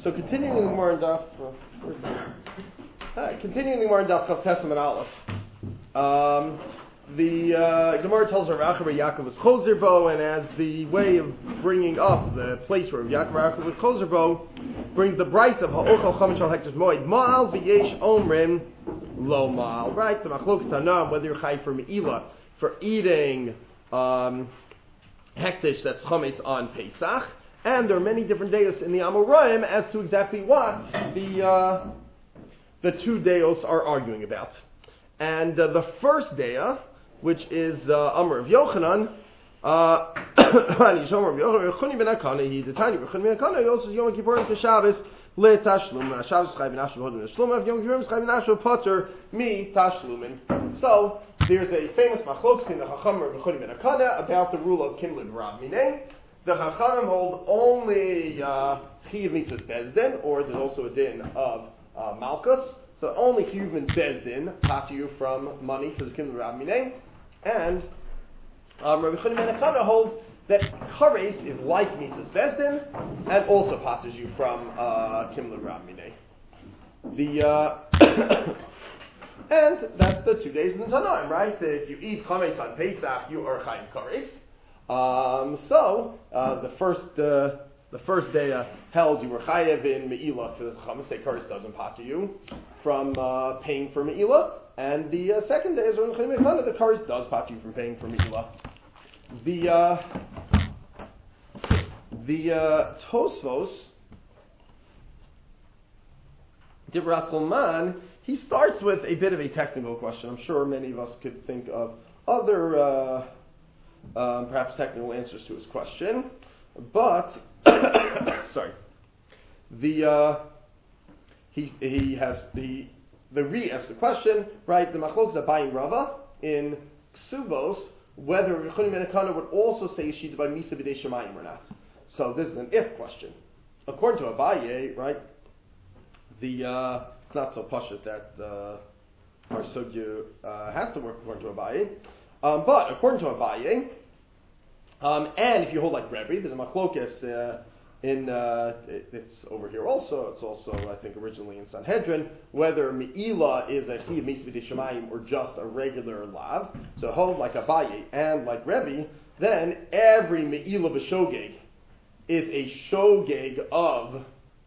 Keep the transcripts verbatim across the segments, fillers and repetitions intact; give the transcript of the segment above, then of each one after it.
So continuing the Gemara in Daf, uh, where's that? Hi, continuing the Gemara in Daf Chav Tesam and Aleph. Um, the uh, Gemara tells Rav Achabar Yaakov was Chozer Bo, and as the way of bringing up the place where Yaakov Yaakov was Chozer Bo, brings the Bryce of Ha'ochel Chamish Al Hektish Moed Ma'al V'yesh Omrim Lo Ma'al. Right, the Machlokes Tanam, whether you're Chai for Me'ilah, for eating um, Hektish that's Chametz on Pesach. And there are many different deos in the Amoraim as to exactly what the uh, the two deos are arguing about. And uh, the first dea, which is uh, Amr of Yochanan, uh, Amr of Yochanan, Rechuni ben Akana, he the tiny Rechuni ben Akana, he also says Yom Kippurim to Shabbos le Tashlum. Shabbos Chayv Nashv Hodin Shlum. Yom Kippurim Chayv Nashv Potter mi Tashlumin. So there's a famous machlokes in the Chacham of Rechuni ben Akana about the rule of Kimlin Rav Minei. The Chachamim hold only Chiyuv Mitzvahs Bezdin, or there's also a din of uh, Malchus. So only Chiyuv and Bezdin pat you from money to the Kimlin Rav Minei. And um, Rabbi Chanan ben Akana holds that Kares is like Mitzvahs Bezdin and also patters you from uh, Kimlin Rav Minei. The uh, and that's the two days in the Tanaim, right? If you eat Chametz on Pesach, you are Chayiv Kares. Um, so uh, the first uh, the first day uh, held you were chayev in me'ilah to the chametz. Say Kares doesn't pat you from uh, paying for me'ilah, and the uh, second day is when the Kares does pat you from paying for me'ilah. The uh, the uh, Tosfos Dibras Salman, he starts with a bit of a technical question. I'm sure many of us could think of other. Uh, Um, perhaps technical answers to his question, but sorry, the uh, he he has the the re asks the question, right? The machlokes Abaye Rava in Ksubos whether Rechuni ben Akana would also say Yeshida by Misa b'dei Shemayim or not. So this is an if question. According to Abaye, right? The uh, it's not so pashut that uh, our sugya uh, has to work according to Abaye. Um, but according to Abaye, um, and if you hold like Rebbe, there's a machlokes uh, in uh, it, it's over here also. It's also I think originally in Sanhedrin whether Me'ilah is a Chiyuv Misa b'dei Shemayim or just a regular lav. So hold like Abaye and like Rebbe, then every Me'ilah b'shogeg is a shogeg of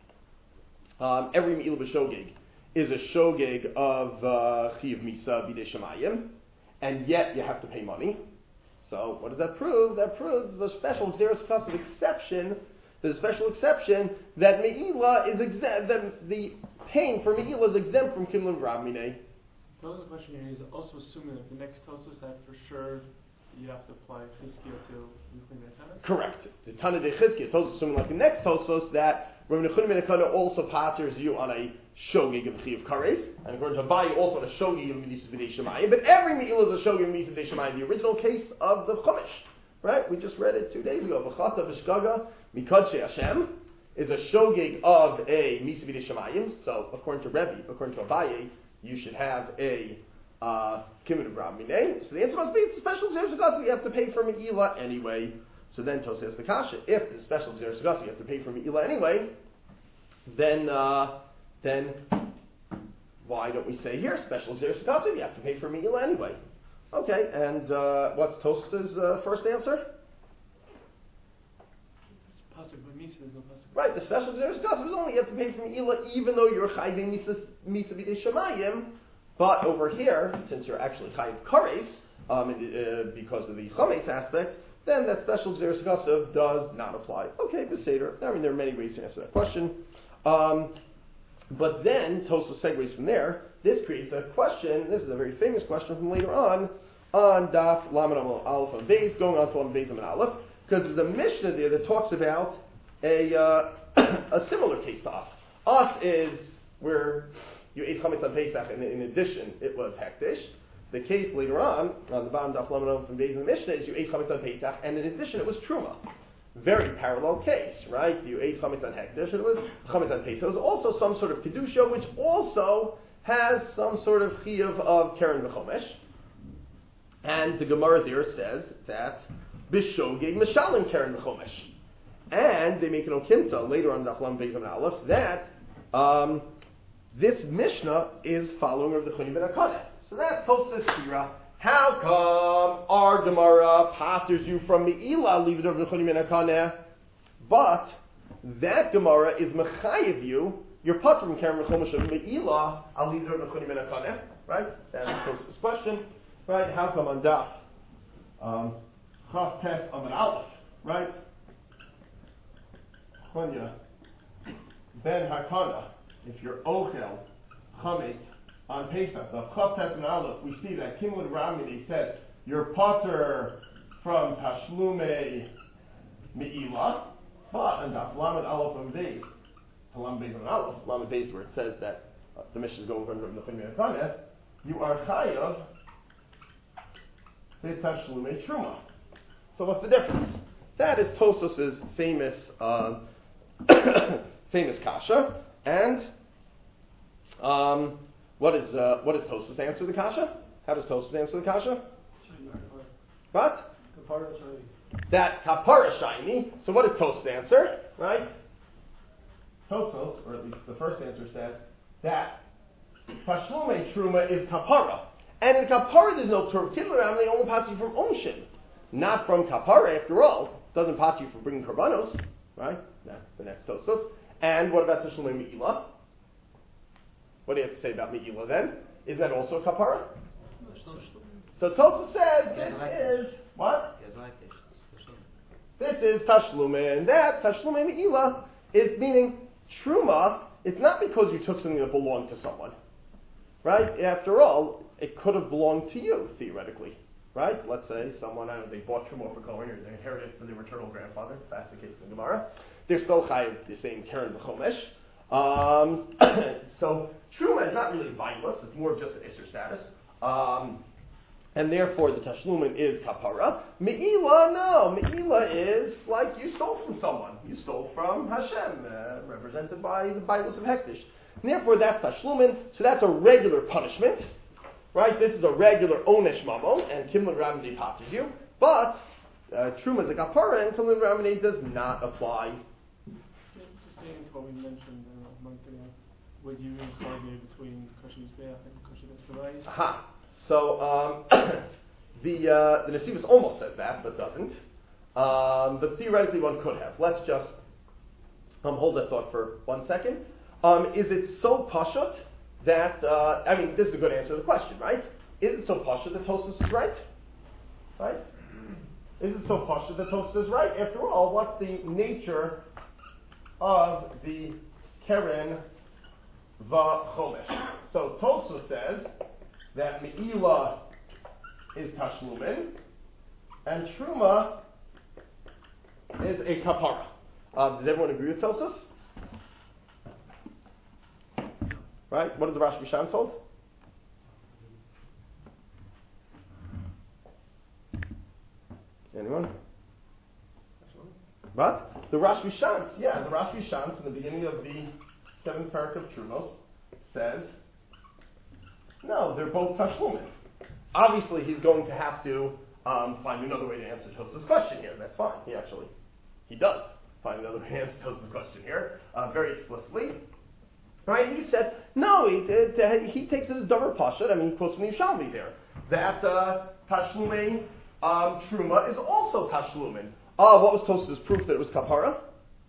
um, every Me'ilah b'shogeg is a shogeg of uh, Chiyuv Misa b'dei Shemayim. And yet you have to pay money. So what does that prove? That proves there's a special Xeris Kasav exception. There's a special exception that Me'ilah is exempt, that the paying for Me'ilah is exempt from Kimlin Rav Minei. So the question here is also assuming that the next Tosos that for sure you have to apply Chizkiah to Rechuni ben Akana? Correct. The Tana de Chizkiah, Tosos assuming like the next Tosos that Rabbi Rechuni ben Akana also patters you on a shogeg of Chiyuv Kares, and according to Abaye also on a shogeg of Misa b'dei Shemayim. But every Me'ilah is a shogeg of Misa b'dei Shemayim. The original case of the Chumash, right? We just read it two days ago. V'chata v'shgaga mikadshe Hashem is a shogeg of a Misa b'dei Shemayim. So according to Rebbe, according to Abaye, you should have a uh, Kimud Rav Minei. So the answer must be it's a special Xeris Agassi. You have to pay for Me'ilah anyway. So then Tos says the kasha. If the special Xeris Agassi you have to pay for Me'ilah anyway, then uh, then why don't we say here special Xeris Agassi? You have to pay for Me'ilah anyway. Okay, and uh, what's Tos's uh, first answer? It's possible, but Misa there's no possible. Right, the special Xeris Agassi is only you have to pay for Me'ilah even though you're Chayvei Misa b'dei Shemayim. But over here, since you're actually Chayiv Kares, um, uh, because of the Chametz aspect, then that special Xeris Agassi does not apply. Okay, Beseder. I mean, there are many ways to answer that question. Um, but then, Tosfos segues from there. This creates a question. This is a very famous question from later on, on Daf Lamed Aleph and Beis, going on to Lamed Beis and Aleph, because there's a Mishnah there that talks about a uh, a similar case to us. Us is where you ate chametz on Pesach, and in addition, it was hektish. The case later on, on the bottom Daf Lamed Aleph and Beis in the Mishnah, is you ate chametz on Pesach, and in addition, it was truma. Very parallel case, right? You ate chametz on hektish, and it was chametz on Pesach. It was also some sort of kedusha, which also has some sort of chiyuv of keren v'chomesh. And the Gemara there says that b'shogeg mishalim keren v'chomesh. And they make an okimta later on Daf Lam Beis Amud Aleph that um, this Mishnah is following of the Chuni ben Akaneh. So that's Tosas Sira. How come our Gemara patters you from Me'ila, leave it over the Chuni ben Akaneh, but that Gemara is mechayiv you, you're patur from Karen Rechomash of Me'ila, I'll leave it over the Chuni ben Akaneh, right? That's Tosas question, right? How come on Daf um, Chaf Tes Amud Aleph, right? Chunya ben Hakana, if you're Ochel Chametz on Pesach, the Chaf Tes Amud Aleph, we see that Kimud Ramini says you're patur from Tashlume Me'ila, but on Daf Lamed Aleph and Beis, Lamed Beis and Aleph, Lamed Beis, where it says that uh, the Mishnah is going from the Chuni ben Akaneh, you are chayav b'Tashlume Truma. So what's the difference? That is Tosos's famous uh, famous kasha, and um, what is uh, what does Tosos answer the kasha? How does Tosos answer the kasha? What? That kapara shiny. So what does Tosos answer? Right? Tosos, or at least the first answer, says that Tashlume Truma is kapara, and in kapara there's no term kiddush. They only pass you from onshin, not from kapara. After all, doesn't pass you from bringing karbanos, right? That's the next Tosos. And what about Tashlume Me'ila? What do you have to say about Me'ila then? Is that also a kapara? So Tosos says this is what? This is Tashlume, and that Tashlume Me'ila is meaning Truma. It's not because you took something that belonged to someone, right? After all, it could have belonged to you theoretically, right? Let's say someone, I don't know, they bought Truma for Kohen, or they inherited it from their maternal grandfather. That's the case in the Gemara. They're still chayiv the same Karen B'chomesh. Um, so Truma is not really vitalist; it's more of just an Isser status. Um, And therefore, the Tashlumin is kapara. Me'ila, no. Me'ila is like you stole from someone. You stole from Hashem, uh, represented by the Bibles of Hektish. And therefore, that's Tashlumin. So that's a regular punishment, right? This is a regular onesh mamon, and Kimlin Ramadi patters you. But uh, Truma is a kapara, and Kimlin Ramadi does not apply. Just getting to what we mentioned uh, a month ago, would you argue between Kashi's Be'ach and Kashi's Be'ach? Aha. So um, the uh, the Nesivos almost says that, but doesn't. Um, but theoretically, one could have. Let's just um, hold that thought for one second. Um, is it so pashut that uh, I mean, this is a good answer to the question, right? Is it so pashut that Tosas is right? Right? Is it so pashut that Tosas is right? After all, what's the nature of the Keren V'chomesh? So Tosas says that Me'ila is Tashlumin, and Truma is a Kapara. Uh, does everyone agree with Tosas? Right? What does the Rosh Hashanah told? Anyone? What? The Rosh Hashanah, yeah, the Rosh Hashanah in the beginning of the seventh parak of Trumos says, no, they're both Tashlumin. Obviously, he's going to have to um, find another way to answer Tosas' question here. That's fine. He actually, he does find another way to answer Tosas' question here, uh, very explicitly. Right? He says, no, he, uh, he takes it as Davar Pashut. I mean, he quotes from the Yishalmi there. That uh, Tashlumin um, Truma is also Tashlumin. Uh, what was Tosas' proof that it was Kapara?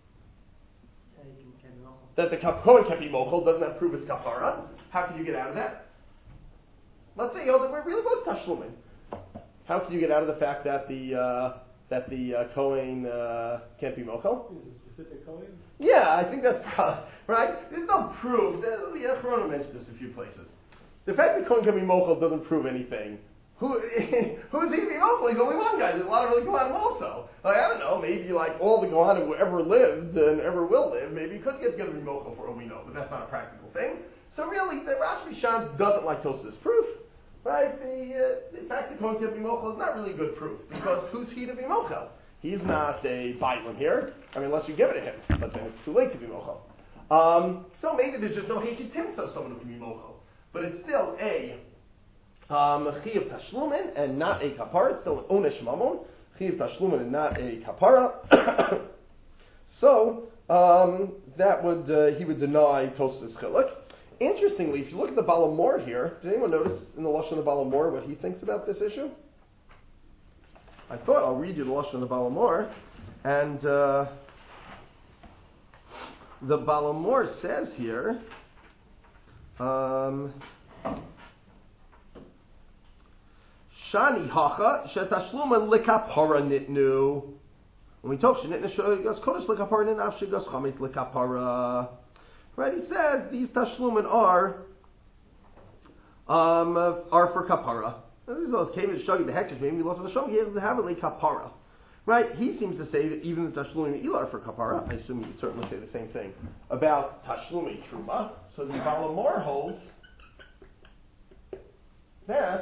That the Kohen can't be Mochel doesn't that prove it's Kapara? How can you get out of that? Let's say, oh, it really was Tashlumin. How can you get out of the fact that the uh, that the uh, Kohen uh, can't be Mochel? Is it a specific Kohen? Yeah, I think that's probably, right. There's no proof. The Echronim mentioned this a few places. The fact that Kohen can be Mochel doesn't prove anything. Who who is he to be Mochel? He's only one guy. There's a lot of really Kohanim also. Like, I don't know. Maybe like all the Kohanim who ever lived and ever will live, maybe could get together to be Mochel for all we know, but that's not a practical thing. So really, the Rosh Hashanah doesn't like Tosas' proof. Right? The, uh, the fact that Kohen can't be Mochel is not really good proof, because who's he to be Mochel? He's not a Bailam here. I mean, unless you give it to him, but then it's too late to be Mochel. Um, so maybe there's just no Heikit Timsa of someone who can be Mochel. But it's still a um, Chiyav Tashlumin and not a Kapara. It's still an Onesh Mamon. Chiyav Tashlumin and not a Kapara. So um, that would uh, he would deny Tosfos Chiluk. Interestingly, if you look at the Balamor here, did anyone notice in the Lashon of the Balamor what he thinks about this issue? I thought I'll read you the Lashon of the Balamor, and uh, the Balamor says here. Um, Shani hacha shetashluma likapara nitnu. When we talk shenitnu shogas kodesh likapara nitnu avshigas chametz likapara. Right? He says these tashlumin are um are for kapara. These are those came to show you the hektish. Maybe we lost the show. He has to have it like kapara. Right? He seems to say that even the tashlumin ilar are for kapara. I assume you would certainly say the same thing about tashlumi truma. So the Balamor holds that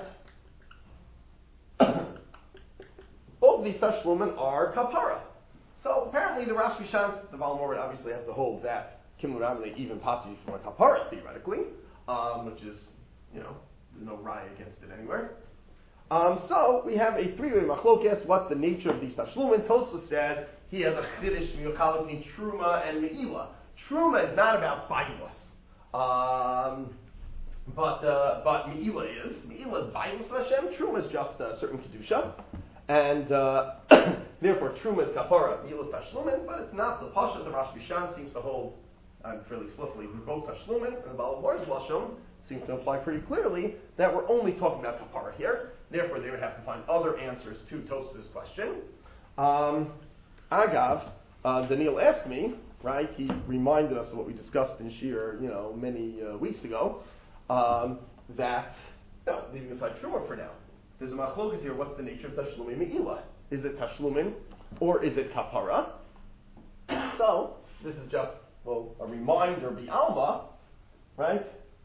both these tashlumin are kapara. So apparently the Rosh Hashanah, the Balamor would obviously have to hold that Kimlu Ramle even pati from a kapara theoretically, um, which is, you know, there's no raya against it anywhere. Um, so we have a three-way machlokes. What's the nature of these tashlumin? Tosfos says he has a chiddush miyuchal between truma and meila. Truma is not about bailus, um, but uh, but meila is. Meila is bailus of Hashem. Truma is just a certain kedusha, and uh, therefore truma is kapara, meila is tashlumin. But it's not so pasha. The Rosh Hashanah seems to hold uh, fairly explicitly with both tashlumin and the Balamor's lashon seems to imply pretty clearly that we're only talking about kapara here. Therefore, they would have to find other answers to Tosfos' question. Um, Agav, uh, Daniel asked me, right? He reminded us of what we discussed in Shir, you know, many uh, weeks ago. Um, that no, leaving aside Truma for now, there's a machlokas here. What's the nature of Tashlumin Me'ilah? Is it Tashlumin or is it kapara? So this is just well a reminder, bi'alma, right?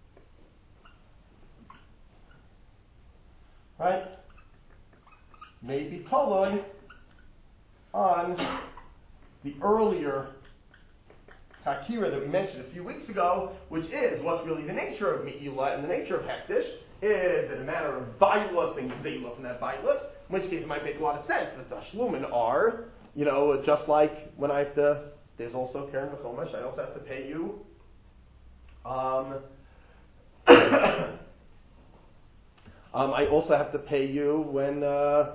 Right? Maybe Toloi on the earlier Hakira that we mentioned a few weeks ago, which is what's really the nature of Me'ilah and the nature of Hektish, is in a matter of Bailus and Gzeilah from that Bailus, in which case it might make a lot of sense that the Tashlumin are, you know, just like when I have to, there's also Karen V'chomesh, I also have to pay you um, Um, I also have to pay you when uh,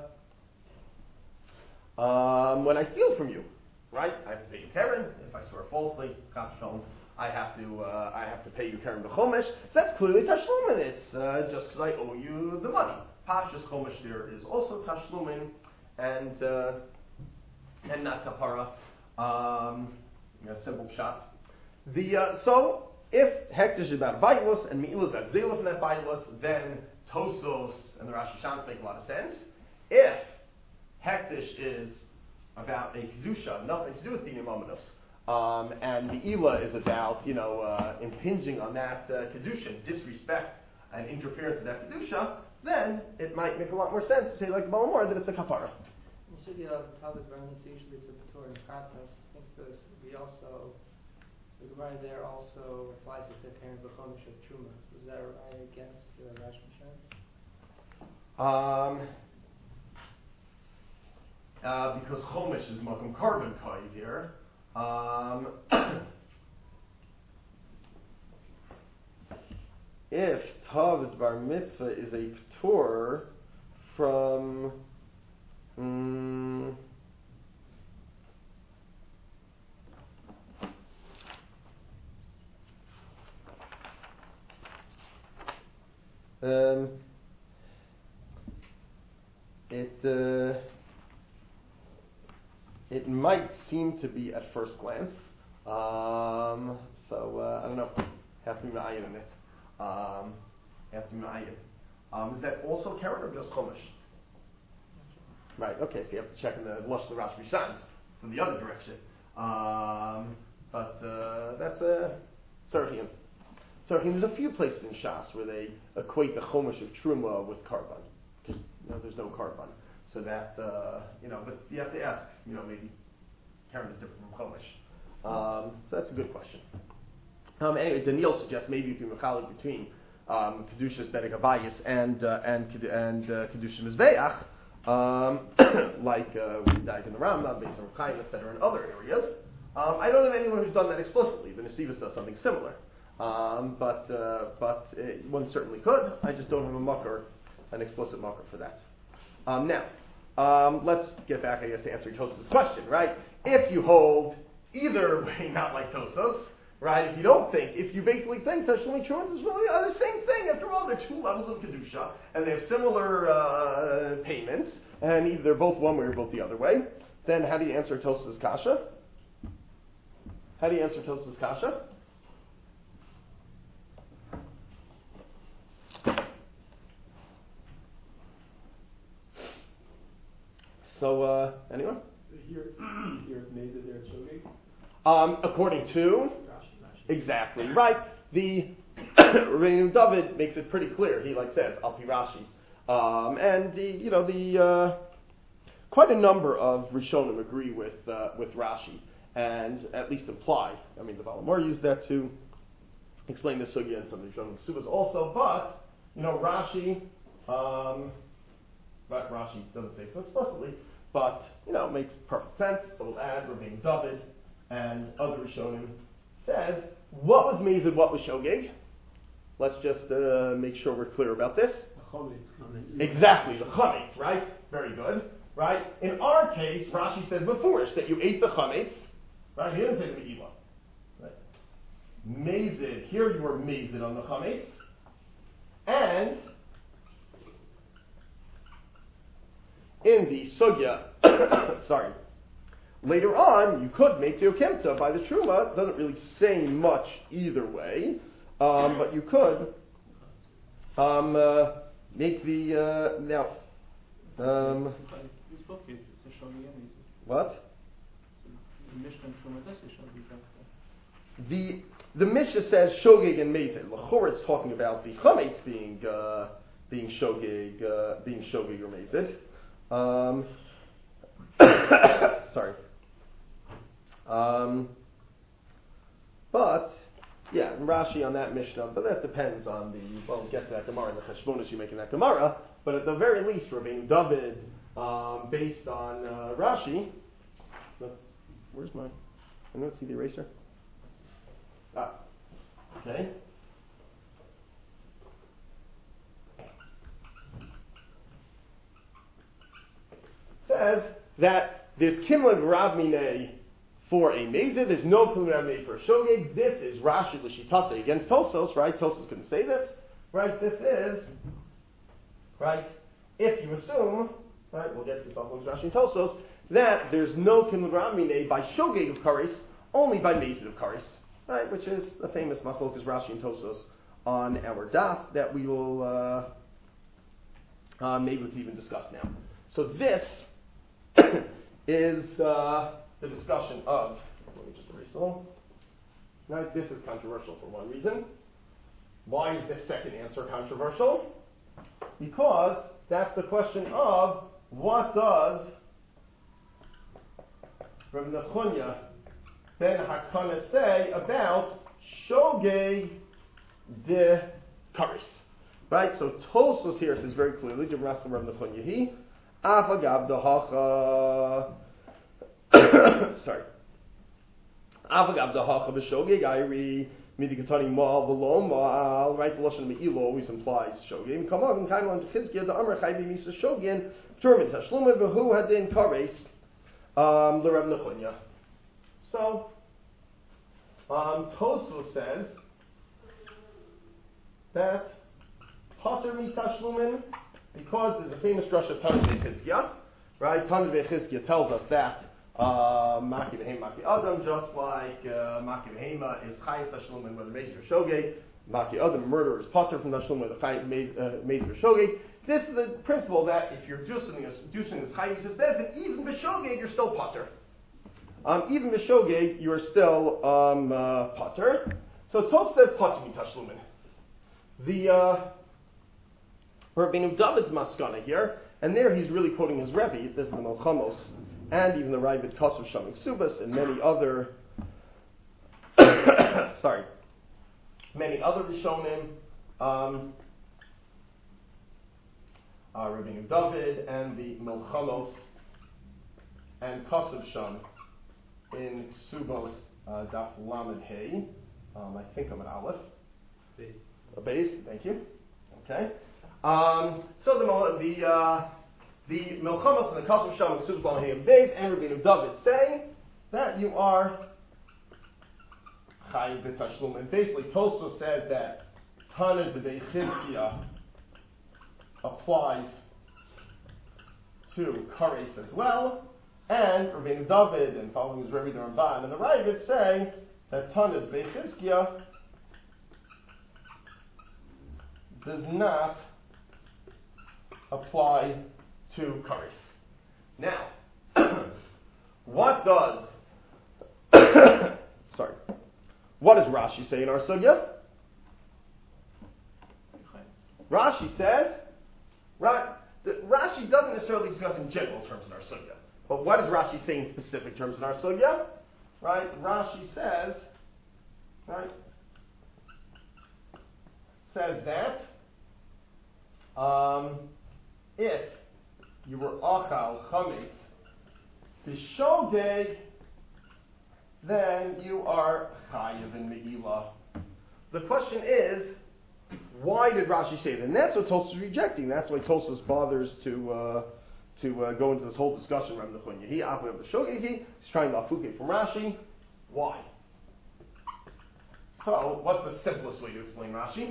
um, when I steal from you, right? I have to pay you Karen if I swear falsely. I have to uh, I have to pay you Karen b'chomesh. So that's clearly tashlumin. It's uh, just because I owe you the money. Pashas chomesh there is also tashlumin and uh, and not kapara. Um, you know, simple shots. The uh, so if hektish is about bailus and me'ilah is about zela from that bailus, then Tosfos and the Rosh Hashanah make a lot of sense. If hektish is about a kedusha, nothing to do with dinim ominous, um, and me'ilah is about you know uh, impinging on that uh, kedusha, disrespect and interference with that kedusha, then it might make a lot more sense to say like Balamor that it's a kapara. You said you have Talmud Baron, usually it's a Torah and Pratas. I think this we also the Gemara there also applies it to Karen B'chomesh of Truma. So is that right against the Rosh Hashanah? Um, uh, because Chomesh is Makom Karban Kai here. Um, if Tav Bar Mitzvah is a P'tor from um, um, it uh, it might seem to be at first glance. Um, so uh, I don't know. Have to be ma'ayin in it. Um, have to be ma'ayin. Um, is that also Karen or just Chumash? Right. Okay. So you have to check in the Lush of the Rosh Hashanah from the other direction. Um, but uh, that's a Tzarchim. Tzarchim. There's a few places in Shas where they equate the Chumash of Truma with Karban. Because you know, there's no Karban. So that, uh, you know, but you have to ask, you know, maybe Karen is different from Chumash. Um, so that's a good question. Um, anyway, Daniel suggests maybe you can mechalik between um, Kedushas Bedek Abayis and uh, and and uh, Kedusha Mizbeach, um, like uh, we died in the Rambam, based on Chaim, et cetera, in other areas. Um, I don't know anyone who's done that explicitly. The Nesivos does something similar. Um, but uh, but it, one certainly could. I just don't have a mucker, an explicit mucker for that. Um, now, um, let's get back, I guess, to answering Tosas' question, right? If you hold either way, not like Tosas, right? If you don't think, if you basically think Tashlum Truma is really uh, the same thing. After all, they're two levels of Kedusha, and they have similar uh, payments, and either they're both one way or both the other way, then how do you answer Tosas' kasha? How do you answer Tosas' kasha? So, uh, anyone? So here, here it's Mesa, there it's Shogeg. Um, according to, exactly right. The Rabbeinu David makes it pretty clear. He like says Al Pi Rashi, um, and the you know the uh, quite a number of Rishonim agree with uh, with Rashi, and at least imply. I mean, the Balamor used that to explain the sugya, and some of the Rishonim Subas also. But you know, Rashi, um, but Rashi doesn't say so explicitly. But, you know, it makes perfect sense. So we'll add Rabbeinu David and other Rishonim says, what was Mezid, what was Shogeg? Let's just uh, make sure we're clear about this. Exactly, the Chametz, right? Very good, right? In our case, Rashi says before that you ate the Chametz, right? He didn't say the Me'ilah. Right? Mezid, here you were Mezid on the Chametz. And in the sugya, sorry, later on, you could make the okimta by the truma. It doesn't really say much either way, um, but you could um, uh, make the uh, now. Um, It's both cases. It's a Shogeg and Mesa. what? So the Mishnah and Truma does say Shogeg. The the Mishnah says shogeg and mezid. L'chor, it's talking about the chametz being uh, being shogeg, uh, being shogeg or mezid. Um, sorry. Um, but, yeah, Rashi on that Mishnah, but that depends on the, well, we'll get to that Gemara, the Cheshbonis you make in that Gemara, but at the very least, Rabbeinu David, um, based on uh, Rashi, let's, where's my, I don't see the eraser. Ah, okay. Says that there's Kimlan Rav Minei for a Mezid, there's no Kimlan Rav Minei for a Shogeg. This is Rashi L'Shitase against Tosos, right? Tosos couldn't say this, right? This is, right, if you assume, right, we'll get this off with Rashi and Tosos, that there's no Kimlan Rav Minei by Shogeg of Karis, only by Mezid of Karis, right? Which is a famous machlokas Rashi and Tosos on our daf that we will, uh, uh, maybe we can even discuss now. So this is uh, the discussion of, let me just erase a little. Right, this is controversial for one reason. Why is this second answer controversial? Because that's the question of what does Rav Nechunya ben Hakana say about Shogeg de Karis. Right, so Tosos here says very clearly, Jim Rav Nechunya he, Afagab Dahacha. Sorry. Afagab Dahacha b'Shogeg Iri Midikatani Mal below Mal. Right, the lashon Me'ilah always implies Shogeg. Come on, come on to Chizkiah. The Amar Chayvi Misa Shogin. Termin Tashluma v'Hu Hadin Kares. Um, the Rav Nechunya. So, um, Tosfos says that Pater Mitashlumin. Because there's a famous drush of Tanit V'Chizkiah, right? Tanit V'Chizkiah tells us that Maki V'Hema Maki Adam, just like uh, Maki V'Hema is Chayiv Tashlumin whether Mezid or Shogeg, Maki Adam, murder is Pater from Tashlumin whether Mezid or Shogeg. This is the principle that if you're doing this, doing this Chayiv, he says that even V'Shogeg you're still Pater. Um, even V'Shogeg you are still um, uh, Pater. So Tos says Pater Mitashlumin. The uh, Rabbeinu David's maskana here, and there he's really quoting his Rebbe. This is the Melchamos, and even the Ravid Kosov Shamik Subas, and many other, sorry, many other Rishonim, um, uh, Rabbeinu David, and the Melchamos, and Kosov Sham, in Ksubos uh, Daf Lamed Hey. Um, I think I'm an Aleph. Base. A base, thank you. Okay. Um, so the the uh, the Milchamos and the Kasam Sham and Ksubos Lamed Hey and base and Rabbeinu David say that you are Chayiv b'Tashlum. And basically, Tosfos says that Tanez b'Dei Chizkiah applies to Kares as well, and Rabbeinu David and following his Rebbe the Ramban and the Ravid say that Tanez b'Dei Chizkiah does not apply to Kares. Now, what does sorry? What does Rashi say in our sugya? Rashi says, right? Rashi doesn't necessarily discuss in general terms in our sugya, but what does Rashi say in specific terms in our sugya? Right? Rashi says, right? Says that um, if you were achal chametz b'shogeg, then you are chayiv in me'ilah. The question is, why did Rashi say that? And that's what Tosfos is rejecting. That's why Tosfos bothers to uh, to uh, go into this whole discussion around the Chunyahi, Afu of the Shogehi. He's trying to afuke from Rashi. Why? So, what's the simplest way to explain Rashi?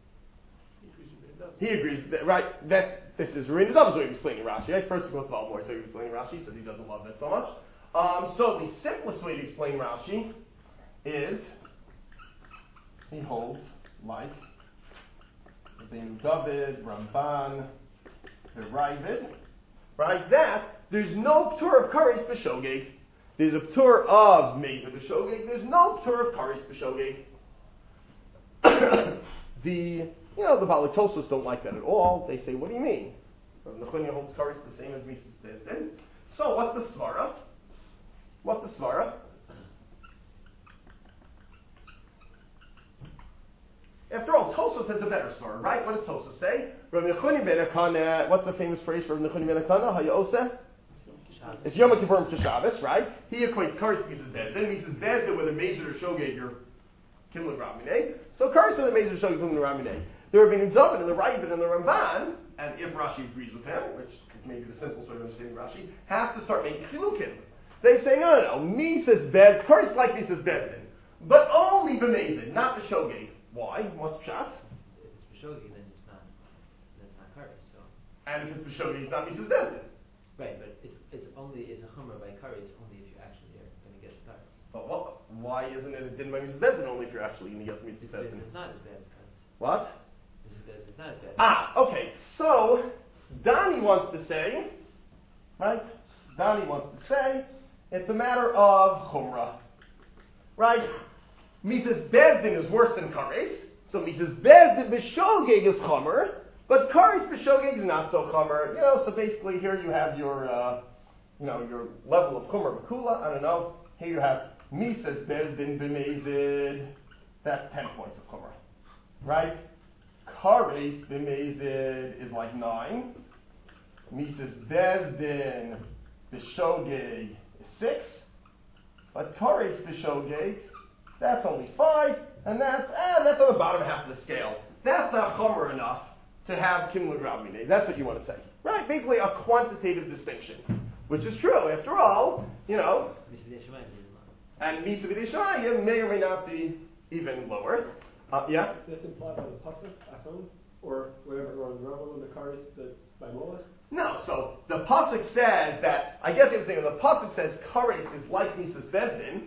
He agrees, that, right? That's this is Rabbeinu David's way of explaining Rashi. Right? First, he goes to Valmor, so he's explaining Rashi. He says he doesn't love that so much. Um, so, the simplest way to explain Rashi is he holds like Rabbeinu David, Ramban, the Ravid, right? That there's no p'tur of kares b'shogeg. There's a p'tur of meiza b'shogeg. There's no p'tur of kares b'shogeg. the you know the Baalei Tosfos don't like that at all. They say, what do you mean? Nechunya holds kares the same as Mises Bezdin. So what's the svara? What's the svara? After all, Tosfos has the better svara, right? What does Tosfos say? Rabbi Nechunya ben Akana, what's the famous phrase for Rabbi Nechunya ben Akana? Hayoseh? It's Yom Kippur to Shabbos, right? He equates kares to Mises Bezdin. Mises Bezdin with a Mezer or Shogeg or Kimler Ramine. So kares with a Mezer or Shogeg Kimler Ramine. The Rabbeinu David and the Ravid and the Ramban, and if Rashi agrees with him, which is maybe the simplest way of understanding Rashi, have to start making chilukim. They say, no, no, no, Mises Bezdin, kares like Mises Bezdin, but only b'Mezid, not b'Shogeg. Why? What's pshat? If it's b'shogeg, then it's not. Then it's not kares. So. And if it's b'Shogeg, it's not Mises Bezdin. Right, but it's it's only it's a chumrah by kares only if you actually are going to get the kares. But what? Why isn't it a din by Mises Bezdin only if you're actually going to get Mises Bezdin? It's not as bad as kares. What? Mises Bezdin is not as bad. Ah, okay. So Donnie wants to say, right? Donnie wants to say it's a matter of chumrah, right? Mises Bezdin is worse than kares, so Mises Bezdin b'shogeg is chomer, but kares b'shogeg is not so chomer. You know, so basically here you have your, uh, you know, your level of chomer b'kula. I don't know. Here you have Mises Bezdin b'mezid. That's ten points of chomer, right? Kares b'mezid is like nine. Mises Bezdin b'shogeg is six, but kares b'shogeg, that's only five, and that's eh, that's on the bottom half of the scale. That's not chomer enough to have kimler grabmine. That's what you want to say, right? Basically, a quantitative distinction, which is true. After all, you know, and misa b'dei may or may not be even lower. Uh, yeah. That's implied by the pasuk ason or whatever, or the Rambam and the kares that by Molech. No, so the pasuk says that. I guess you're saying the pasuk says kares is like Mises Bezdin.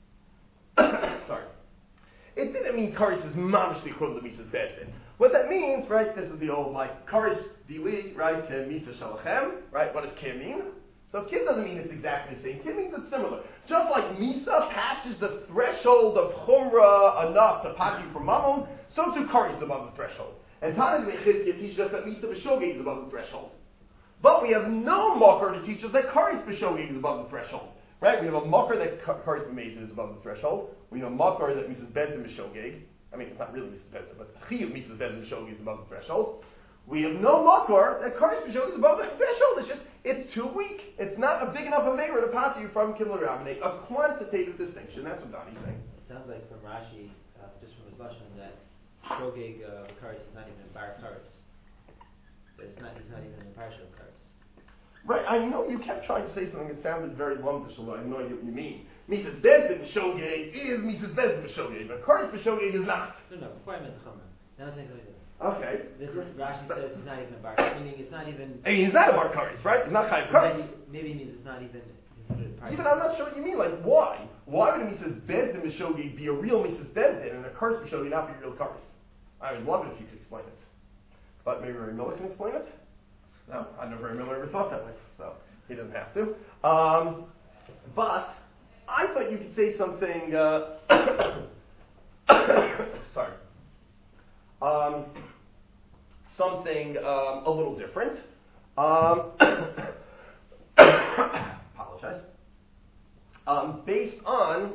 Sorry. It didn't mean kares is mamishly equivalent to Mises Bezdin. What that means, right, this is the old, like, kares dili, right, to Misa Shalachem, right, what does Kim mean? So Kim doesn't mean it's exactly the same. Kim means it's similar. Just like Misa passes the threshold of Chumrah enough to pop you from Mammon, so too kares is above the threshold. And Tanakh Mechizkiah teaches us that Misa B'Shogeg is above the threshold. But we have no marker to teach us that kares B'Shogeg is above the threshold. Right? We have a makar that kares b'mezid is above the threshold. We have a makar that Mises Bezdin b'shogeg. I mean, it's not really Mises Bezdin, but chi of Mises Bezdin b'shogeg is above the threshold. We have no makor that kares b'shogeg is above the threshold. It's just, it's too weak. It's not a big enough avera to pot you from Kimler Ramane. A quantitative distinction. That's what Donnie's saying. It sounds like from Rashi, uh, just from his lashon, that shogeg uh, kares is not even in bar kares. It's not. It's not even in the parsha of kares. Right. I know you kept trying to say something that sounded very lumpish, although I have no idea what you mean. Mitzvahs bezdin b'shogeg is mitzvahs bezdin b'shogeg, but kares b'shogeg is not. No, no. Before I meant the chomer. Now I'm saying something different. Okay. This is, Rashi says it's not even a bar, meaning it's not even. I mean, he's not a bar kares, right? He's not chayiv kares. Maybe, maybe it means it's not even considered a parsha. Even I'm not sure what you mean. Like, why? Why would a mitzvahs bezdin b'shogeg be a real mitzvahs bezdin and a kares b'shogeg not be a real kares? I would love it if you could explain it. But maybe Ray Miller can explain it? No, I know Ray Miller ever thought that way, so he doesn't have to. Um, but I thought you could say something. Uh, sorry. Um, something um, a little different. Um, apologize. Um, based on,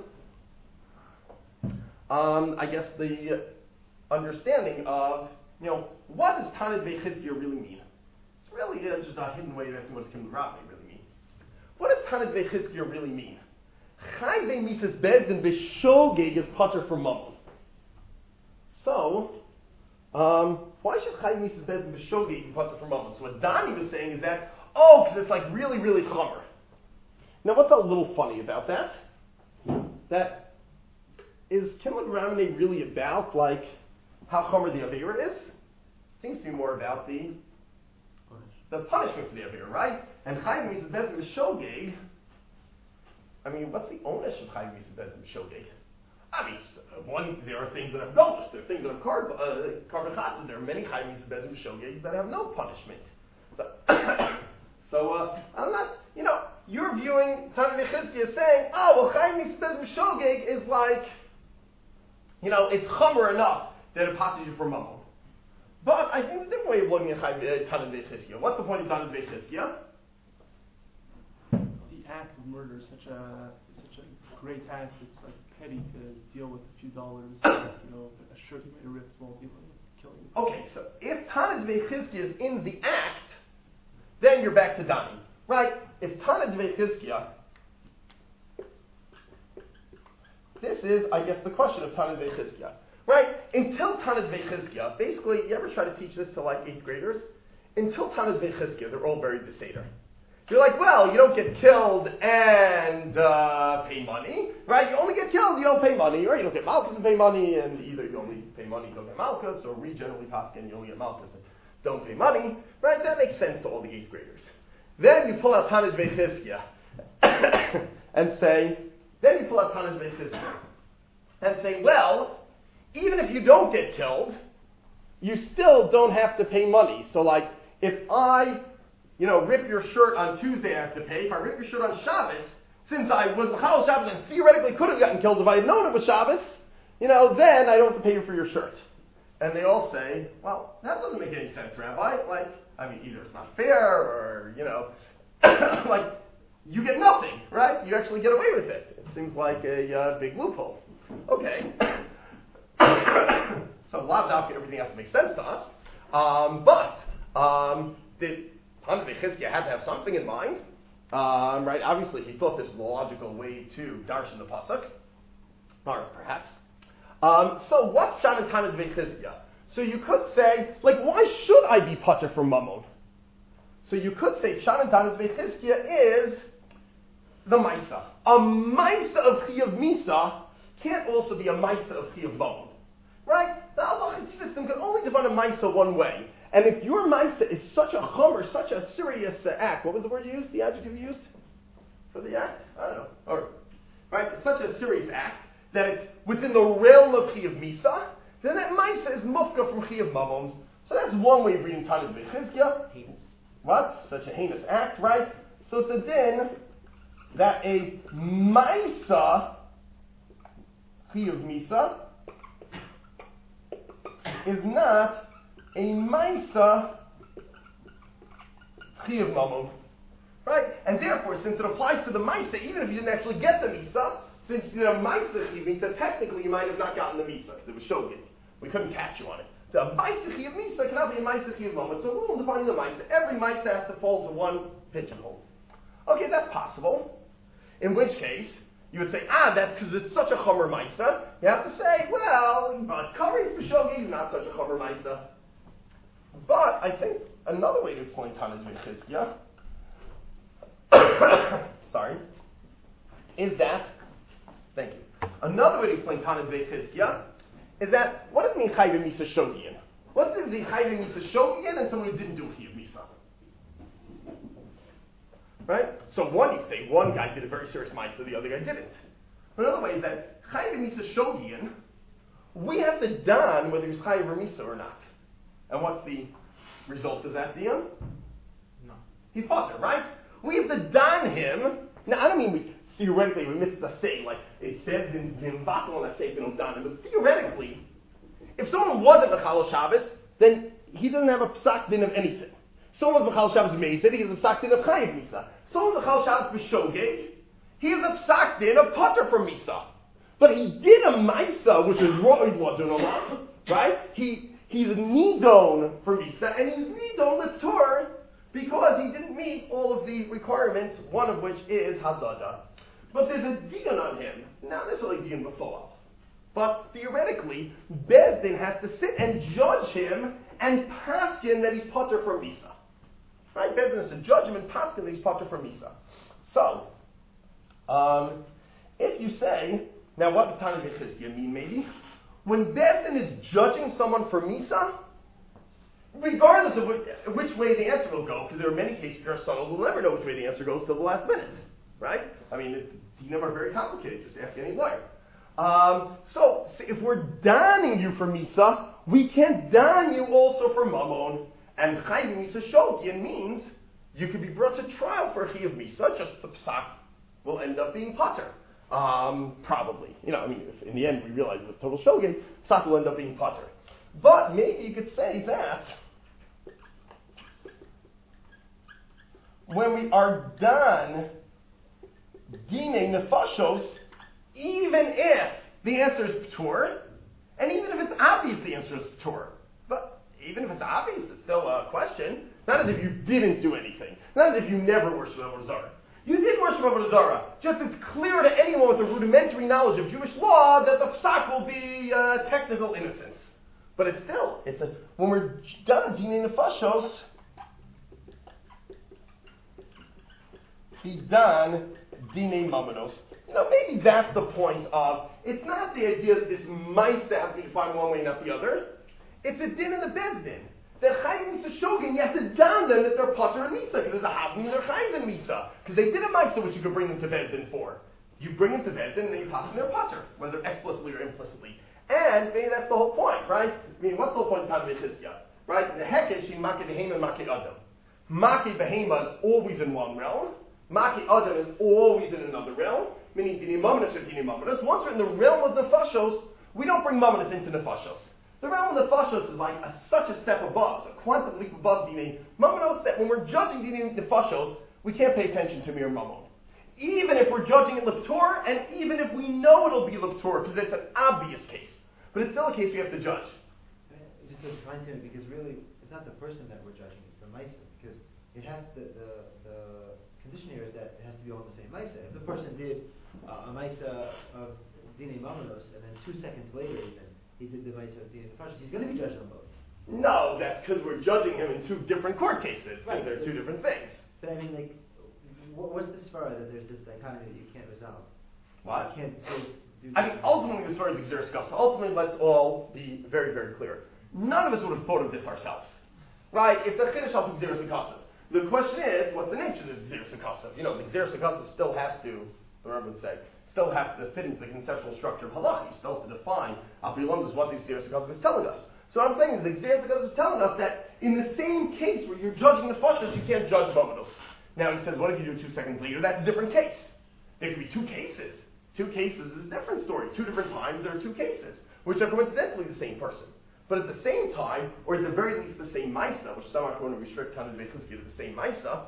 um, I guess, the understanding of, you know, what does Tanit Vechizkiah really mean? It's really uh, just a hidden way of asking what does Kimler Ramane really mean. What does Tanit Vechizkiah really mean? Chai ve mitzvahs bezdin b'shogeg is pater for mammon. So, um, why should Chai mitzvahs bezdin b'shogeg be pater for mammon? So what Dani was saying is that, oh, because it's like really, really chomer. Now, what's a little funny about that? That is Kimler Ramane really about like how chomer the avera is? Seems to be more about the the punishment for the avera, right? And Chai mitzvahs bezdin b'shogeg. I mean, what's the onus of Chai mitzvahs bezdin b'shogeg? I mean, one, there are things that have golos, there are things that have carbon uh, chatzas. There are many Chai mitzvahs bezdin b'shogeg that have no punishment. So, so uh, I'm not, you know, you're viewing Tanit Vechizkiah as saying, oh, well, Chai mitzvahs bezdin b'shogeg is like, you know, it's chomer enough that it pots you for mammon. But I think there's a different way of looking at Tanit Vechizkiah. What's the point of Tanit Vechizkiah? The act of murder is such a such a great act. It's like petty to deal with a few dollars. Like, you know, a shirt you might have ripped while dealing with killing. Okay, so if Tanit Vechizkiah is in the act, then you're back to Dani, right? If Tanit Vechizkiah, this is, I guess, the question of Tanit Vechizkiah. Right? Until Tanit Vechizkiah, basically, you ever try to teach this to like eighth graders? Until Tanit Vechizkiah, they're all very beseder. You're like, well, you don't get killed and uh, pay money, right? You only get killed, you don't pay money, or you don't get malchus and pay money, and either you only pay money, you don't get malchus, or we generally pass and you only get malchus and don't pay money, right? That makes sense to all the eighth graders. Then you pull out Tanit Vechizkiah and say, then you pull out Tanit Vechizkiah and say, well, even if you don't get killed, you still don't have to pay money. So like, if I, you know, rip your shirt on Tuesday, I have to pay. If I rip your shirt on Shabbos, since I was Mechal Shabbos and theoretically could have gotten killed if I had known it was Shabbos, you know, then I don't have to pay you for your shirt. And they all say, well, that doesn't make any sense, Rabbi. Like, I mean, either it's not fair or, you know, like, you get nothing, right? You actually get away with it. It seems like a uh, big loophole. Okay. So lav dafka, everything has to make sense to us. Um, but um, did Tanit Vechizkiah had to have something in mind, um, right? Obviously, he thought this was the logical way to darshan the pasuk, or perhaps. Um, so what's pshat in Tanit Vechizkiah? So you could say, like, why should I be pater from mammon? So you could say pshat in Tanit Vechizkiah is the maisa. A maisa of chiyuv misa can't also be a maisa of chiyuv mammon. Right? The halachic system can only define a maisa one way. And if your maisa is such a chomer, such a serious uh, act, what was the word you used? The adjective you used for the act? I don't know. Or, right? It's such a serious act that it's within the realm of chiyuv misa, then that maisa is mufka from chiyuv mammon. So that's one way of reading Tanit Vechizkiah. Heinous. What? Such a heinous act, right? So it's a din that a maisa chiyuv misa is not a maisa chiyuv mammon, right? And therefore, since it applies to the maisa, even if you didn't actually get the misa, since you did a maisa chiyuv misa, technically you might have not gotten the misa because it was shogeg. We couldn't catch you on it. So a Maisa Chiyav Misa cannot be a Maisa Chiyav Mama. So rule defining the Maisa. Every Maisa has to fall to one pigeonhole. Okay, that's possible. In which case, you would say, ah, that's because it's such a Chomer Maisa. You have to say, well, but Karis B'Shogeg is not such a Chomer Maisa. But I think another way to explain Tanit V'Chizkiya, sorry, is that, thank you, another way to explain Tanit V'Chizkiya is that, what does it mean Chayv Misa Shogian? What does it mean Chayv Misa Shogian and someone who didn't do Chayv Misa? Right? So one, you say one guy did a very serious Misa, the other guy didn't. Another way is that Chayv Misa Shogian, we have to don whether he's Chayv or Misa or not. And what's the result of that, Dion? No. He's potter, right? We have to don him. Now, I don't mean we theoretically we miss the say, like it says in Vimbakel and a say, we don't don him. But theoretically, if someone wasn't Mechal Shabbos, then he doesn't have a psak din of anything. Someone was Mechal Shabbos Meised, he has a psak din of Chayiv Misa. Someone was Mechal Shabbos B'Shogeg, he has a psak din of potter from Misa. But he did a Misa, which is Ro'id Wadun, right? He He's nidon for Misa, and he's nidon L'Tur because he didn't meet all of the requirements, one of which is Hazada. But there's a dion on him, not necessarily dion before, but theoretically, Bezdin has to sit and judge him and paskin that he's potter from Misa. Right? Bezdin has to judge him and paskin that he's potter from Misa. So, um, if you say, now what does Tanya B'Chizkiya mean maybe? When Bezdin is judging someone for Misa, regardless of which, which way the answer will go, because there are many cases where son will never know which way the answer goes till the last minute, right? I mean, it, dinim are very complicated. Just ask any lawyer. Um, so, if we're donning you for Misa, we can't don you also for Mammon. And Chayv Misa Shogian means you could be brought to trial for Chiyuv Misa, just the psak will end up being potter. Um, probably. You know, I mean, if in the end we realize it was total Shogun, psak will end up being potter. But maybe you could say that when we are done dine nefashos, even if the answer is p'tur, and even if it's obvious the answer is p'tur, but even if it's obvious, it's still a question. Not as if you didn't do anything. Not as if you never worshipped Avodah Zarah. You did worship Avodah Zarah. Just it's clear to anyone with a rudimentary knowledge of Jewish law that the psak will be uh, technical innocence. But it's still, it's a, when we're done dine nefashos, be done dine mamanos. You know, maybe that's the point of, it's not the idea that this mice has me to find one way and not the other. It's a din in the bezdin. That Chayim Misa Shogun, you have to down them that they're potter and Misa, because there's a Havim and they're Chayim and Misa. Because they did a Misa which you could bring them to Bezdin for. You bring them to Bezdin and then you pass them their potter, whether explicitly or implicitly. And maybe that's the whole point, right? I mean, what's the whole point of Tanit V'Chizkiya? Right? The heck is she Maki Behema and Maki Adam. Maki Behema is always in one realm. Maki Adam is always in another realm. Meaning Dini Mamonos or Dini Mamonos. Once we're in the realm of Nefashos, we don't bring Mamonos into Nefashos. The realm of Nefashos is like a, such a step above, it's a quantum leap above Dini Mamonos that when we're judging Dini Nefashos, we can't pay attention to mere Mamon. Even if we're judging it Leptor, and even if we know it'll be Leptor, because it's an obvious case. But it's still a case we have to judge. It just doesn't find him because really it's not the person that we're judging, it's the Maisa. Because it has the, the, the condition here is that it has to be all the same Maisa. If the person did uh, a Maisa of Dini Mamonos, and then two seconds later even, he did the Maisa of Dini Nefashos, he's going to be judged on both. No, that's because we're judging him in two different court cases. Right. They're two different things. But I mean, like, what, what's the svara that there's this dichotomy that you can't resolve? What? You can't say, do I mean, ultimately, as far as Xeris Gasa, ultimately, let's all be very, very clear. None of us would have thought of this ourselves. Right? It's a Chiddush of Xeris Gasa. The question is, what's the nature of this Xeris Gasa? You know, the Xeris Gasa still has to, the Rebbe would say, still have to fit into the conceptual structure of halacha. You still have to define Apilam is what the Xeris Gasa is telling us. So what I'm saying is the Xeris Gasa is telling us that in the same case where you're judging the Nefashos, you can't judge Mamonos. Now he says, what if you do it two seconds later? That's a different case. There could be two cases. Two cases is a different story. Two different times, there are two cases, which are coincidentally the same person. But at the same time, or at the very least the same Maisa, which some are going to restrict Tanit V'Chizkiya to the same Maisa,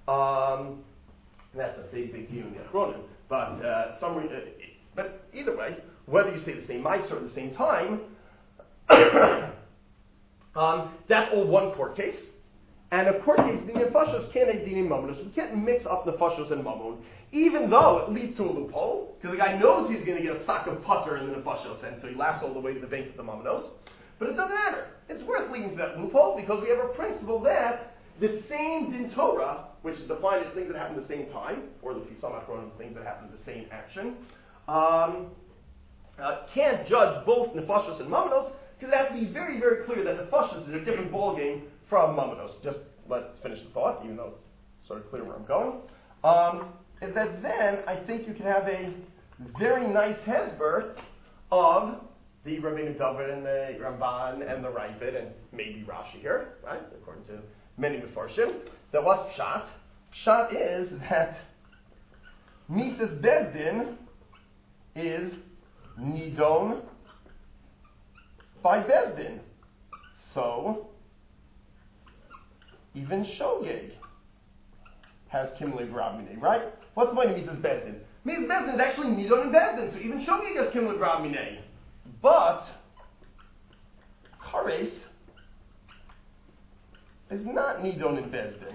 um, that's a big, big deal in the Achronim. But, uh, some re- uh, but either way, whether you say the same Maisa or at the same time, Um, that's all one court case. And a court case, the nefashos can't have dinim mamonos. We can't mix up nefashos and mamon, even though it leads to a loophole, because the guy knows he's going to get a sack of putter in the nefashos, and so he laughs all the way to the bank of the mamonos. But it doesn't matter. It's worth leading to that loophole, because we have a principle that the same din Torah, which is defined as things that happen at the same time, or the Pisamach Ronim, things that happen in the same action, um, uh, can't judge both nefashos and mamonos, because it has to be very, very clear that nefashos is a different ballgame from mamonos. Just let's finish the thought, even though it's sort of clear where I'm going. Um, is that then I think you can have a very nice hesber of the Rabbeinu David and the Ramban and the Ravid and maybe Rashi here, right? According to many Mefarshim, that what's pshat? Pshat is that Mises Bezdin is nidon by Bezdin. So even Shogeg has Kimle Grabmine, right? What's the point of Mises Bezdin? Mises Bezdin is actually nidon and Bezdin, so even Shogeg has Kimle Grabmine. But Kares is not nidon and Bezdin.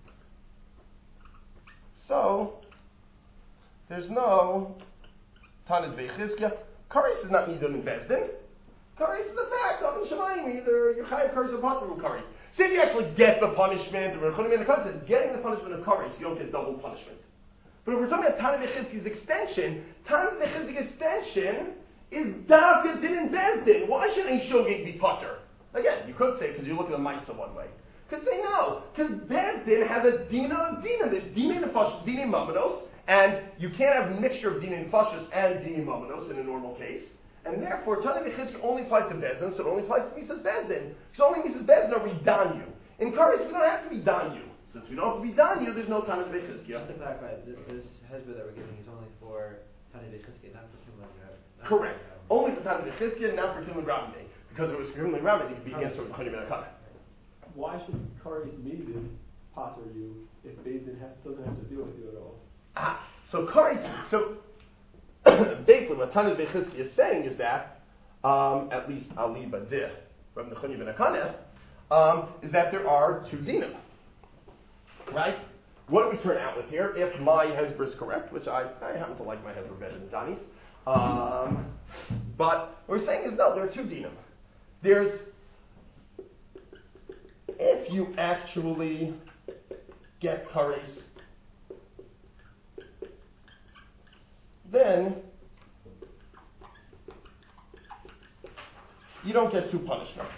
So there's no Tanit Vechizkia. Kares is not nidon and Bezdin. Kares is a fact. Up in Shemayim, either you're chayav kares or patur from kares. So if you actually get the punishment, the Rechonim in the concept is getting the punishment of kares, you don't get double punishment. But if we're talking about Tanit Vechizki's extension, Tanit Vechizki's extension is Dafka Din Bezdin. Why shouldn't a shogeg be patur? Again, you could say because you look at the Maisa one way. You could say no, because Bezdin has a dina of dina. There's dina nefashos, dina mamonos, and you can't have a mixture of dina nefashos and dina mamonos in a normal case. And therefore, Tanit Vechizki only applies to Bezdin, so it only applies to Mises Bezdin. Because only Mises Bezdin are we danyu. In Kares, we don't have to be danyu. Since we don't have to be danyu, there's no Tanit Vechizki. Just to clarify, this, this hezbollah that we're giving is only for Tanit Vechizki, not for Kimla Grabmine. Correct. Only for Tanit Vechizki and not for Kimla Grabmine. Because if it was for Kimla Grabmine, it could be against what Kohen Ben Akana. Why should Kares Bezdin potter you if Bezdin has, doesn't have to do with you at all? Ah, so Kares, so basically what Tanit Vechizki is saying is that, um, at least Ali Badeh from the Kohen Ben Akana, um, is that there are two dinim. Right? What do we turn out with here? If my hezbollah is correct, which I, I happen to like my hezbollah better than Donnie's, um, but what we're saying is no, there are two dinim. There's if you actually get kares, then you don't get two punishments.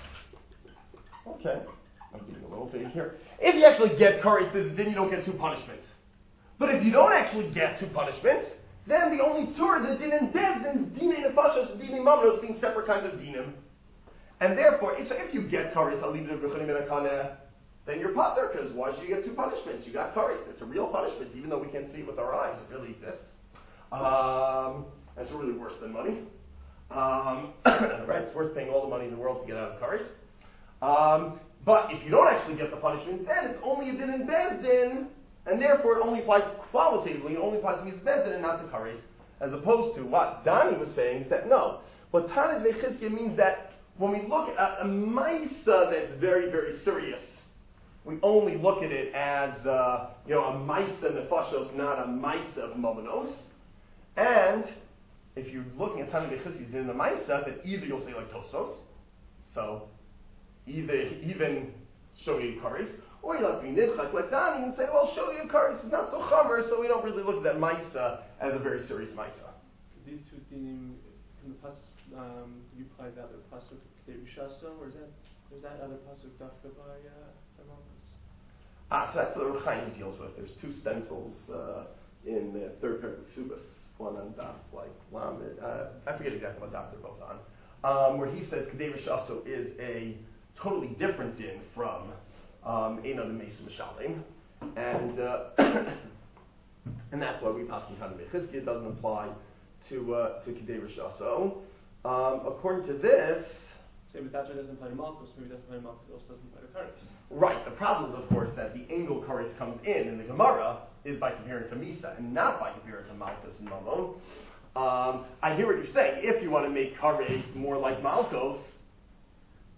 Okay, I'm getting a little vague here. If you actually get kares, then you don't get two punishments. But if you don't actually get two punishments, then the only tur that din and bezdin's dina nefashos and dina mamonos being separate kinds of dinim. And therefore, if, so if you get kares, I'll leave it to then you're patur, because why should you get two punishments? You got kares. It's a real punishment, even though we can't see it with our eyes. It really exists. Um, it's really worse than money. Um, right? It's worth paying all the money in the world to get out of kares. Um, but if you don't actually get the punishment, then it's only a din and bezdin, and therefore it only applies qualitatively, it only applies to Mises Bezdin and not to kares. As opposed to what Dani was saying is that no, what Tanit Vechizki means that when we look at a Maisa that's very, very serious, we only look at it as uh, you know a Maisa Nefashos, not a Maisa of Momonos. And if you're looking at Tanit Vechizki in the Maisa, then either you'll say like Tosfos, so either even Shogeg kares, or you'll have to be nidchak like Dani and say, well, Shogeg kares is not so chamer, so we don't really look at that Maisa as a very serious Maisa. These two dinim in the pasuk, um, you apply the other pasuk Kedei or is that is that other pasuk dafka by uh, by Malchus? Ah, so that's what Reb Chaim deals with. There's two stencils uh, in the third parak of Subas, one on daf like Lamed. Uh, I forget exactly what daf they're both on, um, where he says Kedei Rishaso is a totally different din from um, Ein Adam Mesu Mishalim, and uh, and that's why we pass in Tanit Vechizki. It doesn't apply to uh, to Kedei Rishaso. Um, according to this, so but that's why it doesn't apply to Malchus. Maybe it doesn't apply to Malchus. It also doesn't apply to Kares. Right. The problem is, of course, that the angle Kares comes in in the Gemara is by comparing to Misa and not by comparing to Malchus and Mammon. Um, I hear what you're saying. If you want to make Kares more like Malchus,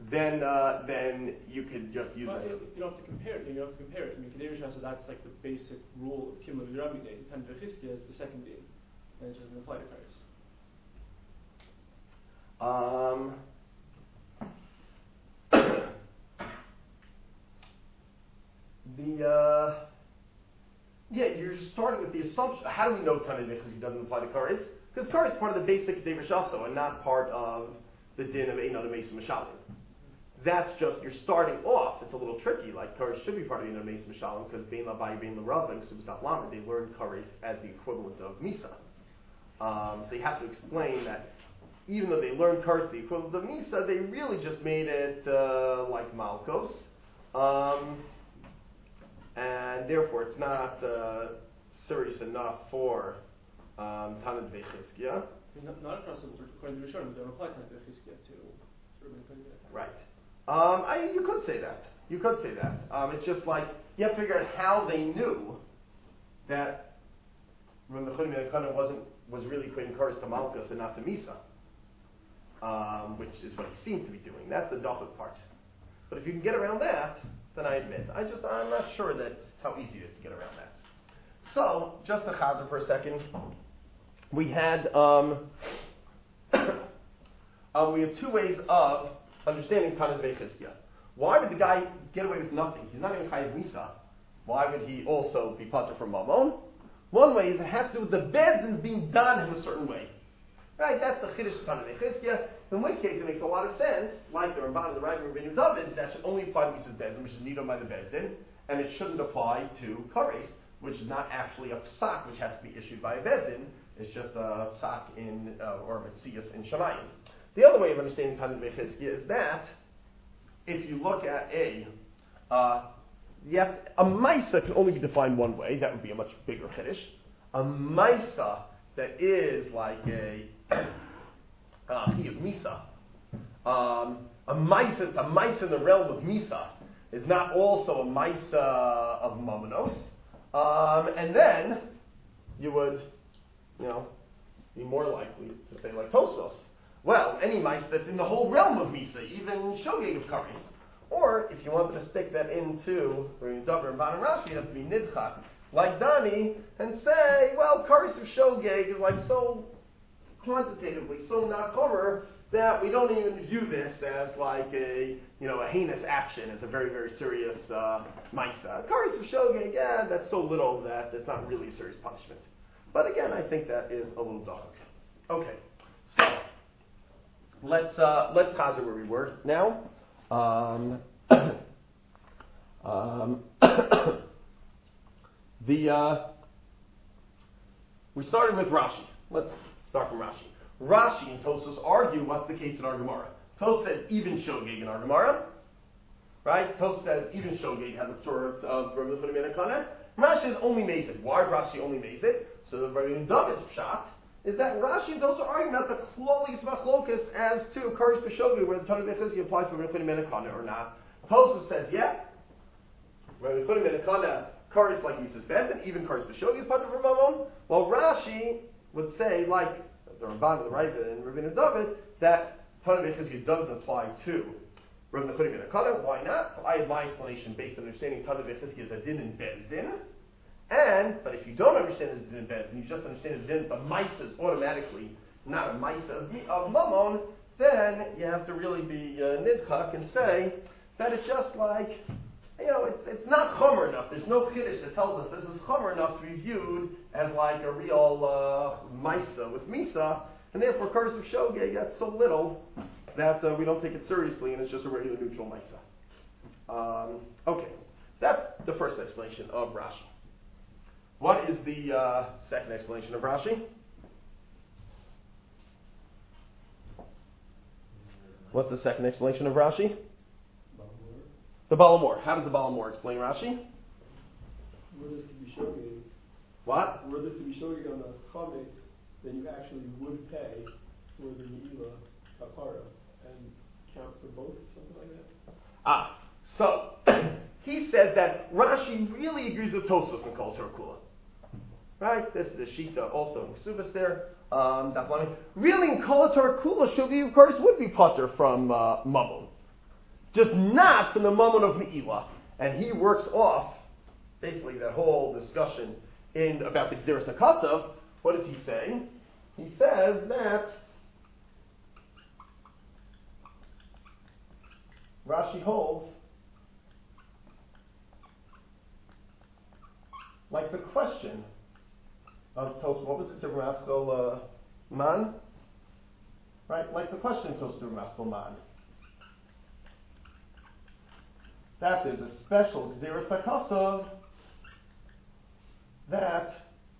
then uh, then you could just use But it. you don't have to compare it. You don't have to compare it. I mean, Kedei Rishon, so that's like the basic rule of Kimla V'Rami Day. Tan V'Chizkiya is the second day, and it doesn't apply to Karis. Um, the uh, yeah, you're starting with the assumption. How do we know Tanei V'Chizkiya doesn't apply to Karis? Because Karis is part of the basic Kedei Rishon and not part of the din of Ein Adam Meis Mishalim. That's just, you're starting off, it's a little tricky, like Karis should be part of Ein Adam Meis Mishalim, because Bein Labai, Bein L'Rav, and Ksubas Daf Lamed, they learned Karis as the equivalent of Misa. Um, so you have to explain that even though they learned Karis the equivalent of Misa, they really just made it uh, like Malkos. Um, and therefore it's not uh, serious enough for um, Tanei V'Chizkiya. I mean, not, not across the board. According to Rishonim, we don't apply Tan V'Chizkiya to Reuben and Gad. Right. Um, I, you could say that. You could say that. Um, it's just like you have to figure out how they knew that Reuben and Gad wasn't was really equating Karis to Malkus and not to Misa, um, which is what he seemed to be doing. That's the Dachuk part. But if you can get around that, then I admit, I just I'm not sure that how easy it is to get around that. So just a chazer for a second. We had um, um, we had two ways of understanding Tanei V'Chizkiya. Why would the guy get away with nothing? He's not even Chayav Misa. Why would he also be patur from Mamon? One way is it has to do with the bedins being done in a certain way. Right? That's the Chiddush of Tanei V'Chizkiya. In which case it makes a lot of sense, like the Ramban and the Rambam and Rabbeinu David, that should only apply to Misa's Bezdin, which is needed by the Bezdin, and it shouldn't apply to Kares, which is not actually a psak which has to be issued by a Bezdin. It's just a psak in, uh, or a Metzias in Shamayim. The other way of understanding Tanei V'Chizkiya is that if you look at a, uh, yeah, a Maisa can only be defined one way. That would be a much bigger Chiddush. A Maisa that is like a uh, Chiyuv Misa, um, a Maisa, a Maisa in the realm of Misa is not also a Maisa of Mamonos. Um, and then you would, you know, be more likely to say like Tosos. Well, any mice that's in the whole realm of Misa, even Shogeg of Karis. Or, if you wanted to stick that into Dover and Ban and Rashi, you'd have to be Nidchak, like Dani, and say, well, Karis of Shogeg is like so quantitatively, so not cover, that we don't even view this as like a, you know, a heinous action, as a very, very serious uh, Maisa. Karis of Shogeg, yeah, that's so little that it's not really a serious punishment. But again, I think that is a little dark. Okay, so let's uh, let's chazer where we were now. Um, um, the uh, we started with Rashi. Let's start from Rashi. Rashi and Tosfos argue what's the case in our Gemara. Tosfos says even Shogeg in our Gemara, right? Tosfos says even Shogeg has a Torah of Rabbi Yehuda ben Akana. Rashi is only Mazid. Why Rashi only Mazid? So the Rabbi David's shot is that Rashi is also arguing about the Klolis Machlokas as to Karis B'Shogeg, where the Tanei V'Chizkiya applies to Rabbi Yehuda ben Akana or not. Tosfos says, yeah, Rabbi Yehuda ben Akana, Karis like Mises Bezin, even Karis B'Shogeg is part of Ramamon. While Rashi would say, like the Ramban, the Raiva, and Rabbi David, that Tanei V'Chizkiya doesn't apply to Rabbi Yehuda ben Akana. Why not? So I have my explanation based on understanding Tanei V'Chizkiya as a din in Bezdin. And, but if you don't understand this din in Bezdin, you just understand the din, the Maisa is automatically not a Maisa of, of Mammon, then you have to really be uh, Nidchak and say that it's just like, you know, it's, it's not Chomer enough. There's no Kiddush that tells us this is Chomer enough to be viewed as like a real uh, Maisa with Misa, and therefore Karis of Shogeg, that's so little that uh, we don't take it seriously, and it's just a regular neutral Maisa. Um, okay, that's the first explanation of Rashi. What is the uh, second explanation of Rashi? What's the second explanation of Rashi? The Balamor. How does the Balamor explain Rashi? Were this to be shogeg, What? were this to be shogeg on the chametz, then you actually would pay for the Ne'ilah Kapara and count for both, something like that? Ah, so he says that Rashi really agrees with Tosfos and Kol Torah Kula. Right? This is a Shita also in Ksubas there. Um, really, in Kol Torah Kula, Shogeg of course would be patur from uh, Mammon. just not from the moment of Me'ilah. And he works off basically that whole discussion in about the Gzeres HaKasav. What is he saying? He says that Rashi holds like the question of Tosfos. What was it? The Ramaskel uh, Man? Right? Like the question Tosfos the Ramaskel Man. That there's a special Gzeres HaKasav that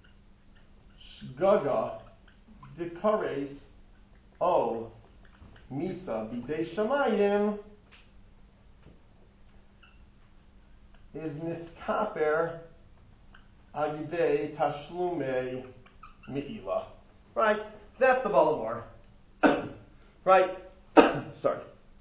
Shgaga Dikares O Misa Bidei Shamayim is Niskaper Agidei Tashlume Me'ilah. Right? That's the Balamor. Right? Sorry.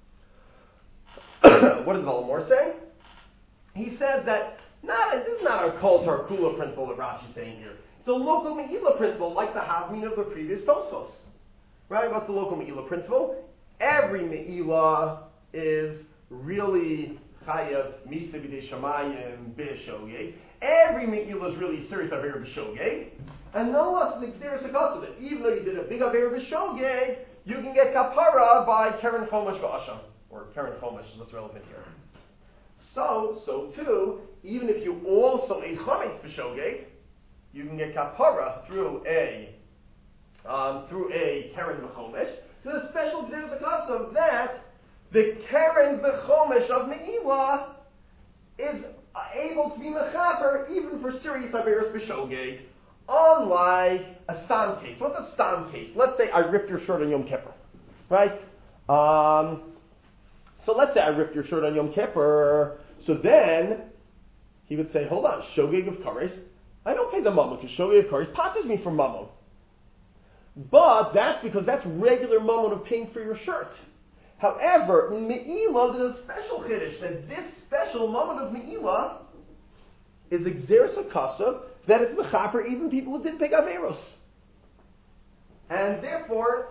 What does the Balamor say? He says that not, this is not a Kol Tarkula principle that Rashi's saying here. It's a local Me'ilah principle, like the Havmin of the previous Tosos. Right? What's the local Me'ilah principle? Every Me'ilah is really Chayav Misa B'dei Shamayim B'Shogeg. Every Me'ilah is really serious Aver B'Shogeg. And no less than the Gzeres HaKasav, that even though you did a big Aver B'Shogeg, you can get Kapara by Keren Chomesh V'Asham. Or Keren Chomesh is what's relevant here. So, so too, even if you also ate Chametz B'Shogeg, you can get Kapara through a um, through a Keren V'Chomesh. To the special Gzeres HaKasav that the Keren V'Chomesh of Me'ilah is able to be Mechaper even for serious Averos B'Shogeg, unlike a Stam case. What's a Stam case? Let's say I ripped your shirt on Yom Kippur, right? Um, so let's say I ripped your shirt on Yom Kippur. So then he would say, hold on, Shogeg of Kares, I don't pay the Mammon because Shogeg of Kares patches me from Mammon. But that's because that's regular Mammon of paying for your shirt. However, Me'ilah is a special Chiddush, that this special Mammon of Me'ilah is a Gzeres HaKasav that is Mechaper even people who didn't pay Averos. And therefore,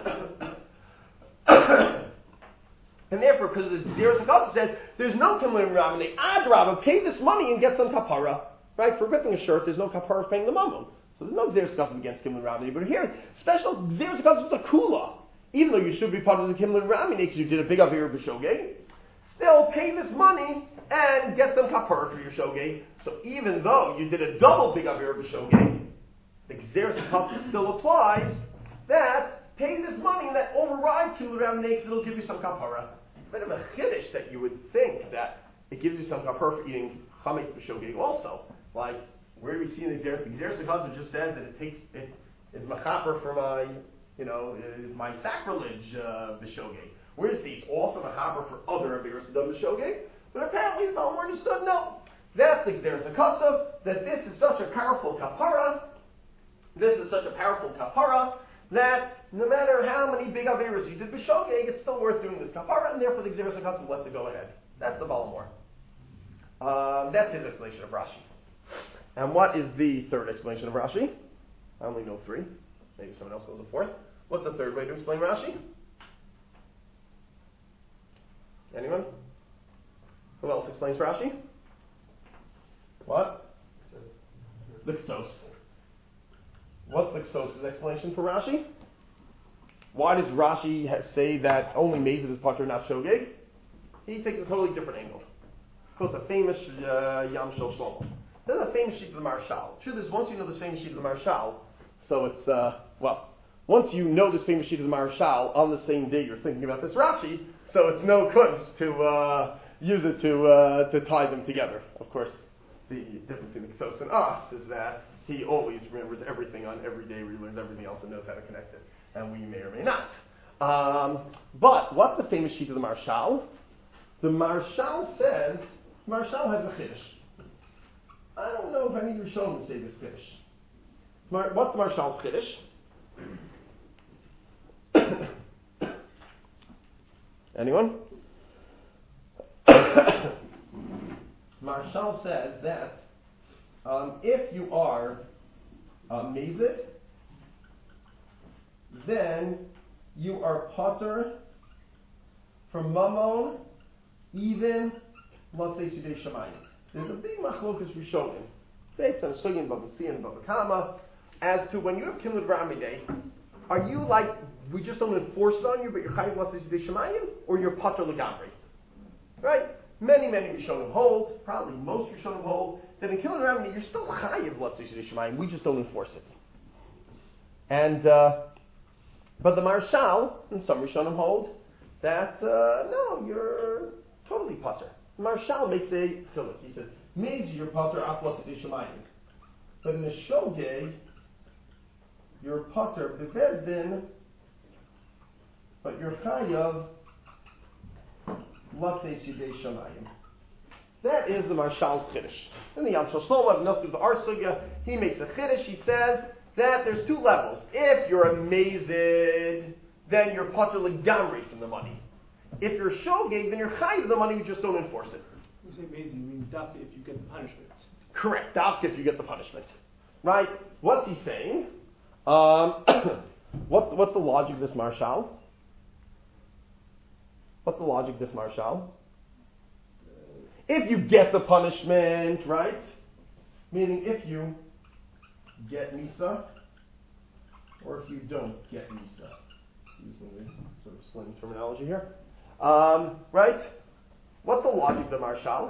and therefore, because the Gzeres HaKasav says, there's no Kimlim Ram, they Adrabah, pay this money and get some Kapara. Right? For ripping a shirt, there's no Kapara of paying the Mammon. So there's no Gzeres HaKasav against Kimlim Ram. But here, special Gzeres HaKasav is a Kula. Even though you should be part of the Kimlim Ramine because you did a big Avir B'Shogeg, still pay this money and get some Kapara for your Shogeg. So even though you did a double big Avir B'Shogeg, the Gzeres HaKasav still applies that pay this money and that overrides Kimlim Ramine because it'll give you some Kapara. It's a bit of a Chiddush that you would think that it gives you some Kapara for eating Chametz B'Shogeg also. Like, where do we see in the Gzeres? The Gzeres HaKasav just says that it takes, it is Machaper for my, you know, uh, my sacrilege uh, B'Shogeg. Where does it see it's also Machaper for other Averos done B'Shogeg? But apparently the Talmud understood, no. That's the Gzeres HaKasav, that this is such a powerful Kapara, this is such a powerful Kapara, that no matter how many big Averos you did B'Shogeg, it's still worth doing this Kapara, and therefore the Gzeres HaKasav lets it go ahead. That's the Balamor. Um, that's his explanation of Rashi. And what is the third explanation of Rashi? I only know three. Maybe someone else knows a fourth. What's the third way to explain Rashi? Anyone? Who else explains Rashi? What? The Ksos. What's the Ksos' explanation for Rashi? Why does Rashi ha- say that only Mezid is Pater, not Shogeg? He takes a totally different angle. Of course, a famous uh, Yam Shel Shlomo. There's a famous sheet of the Marshal. Truth is, once you know this famous sheet of the Marshal, so it's, uh, well, once you know this famous sheet of the Marshal, on the same day you're thinking about this Rashi, so it's no kunst to uh, use it to uh, to tie them together. Of course, the difference between the Ksos and us is that he always remembers everything on every day, where he learns everything else and knows how to connect it, and we may or may not. Um, but what's the famous sheet of the Marshal? The Marshal says, Marshal has a Chiddush. I don't know if any Rishonim say this Chiddush. Mar- what's the Marshal's Chiddush? Anyone? Marshal says that um, if you are uh, Mezid, then you are Potter from Mammon even let's say Sidei Shamayim. There's a big machlokas rishonim based on Sugin Bava Tzia and Bava Kama as to when you have Kimud Ramidei, are you like we just don't enforce it on you, but you're chayiv let's say Sidei Shamayim, or you're pater legamri, right? Many many rishonim hold, probably most rishonim hold that in Kimud Ramidei you're still chayiv let's say Sidei Shamayim. We just don't enforce it. And uh, but the Marshal and some rishonim hold that uh, no, you're totally pater. Marshal makes a chiluk. He says, "Means you're pater aflos Shamayim," but in the shogeg, you're pater bevezdin, but you're chayav latzei sidei Shamayim. That is the Marshal's chiddush. In the Yam Shlomo, enough to the Ar Sugya, he makes a chiddush. He says that there's two levels. If you're amazed, then you're pater legamri from the money. If you're shogeg, then you're chayiv the money, you just don't enforce it. When you say amazing, you mean dafka if you get the punishment. Correct, dafka if you get the punishment. Right? What's he saying? Um, what's, what's the logic of this Marshal? What's the logic of this Marshal? If you get the punishment, right? Meaning if you get Misa, or if you don't get Misa. Using the sort of slang terminology here. Um, right? What's the logic of the Marshal?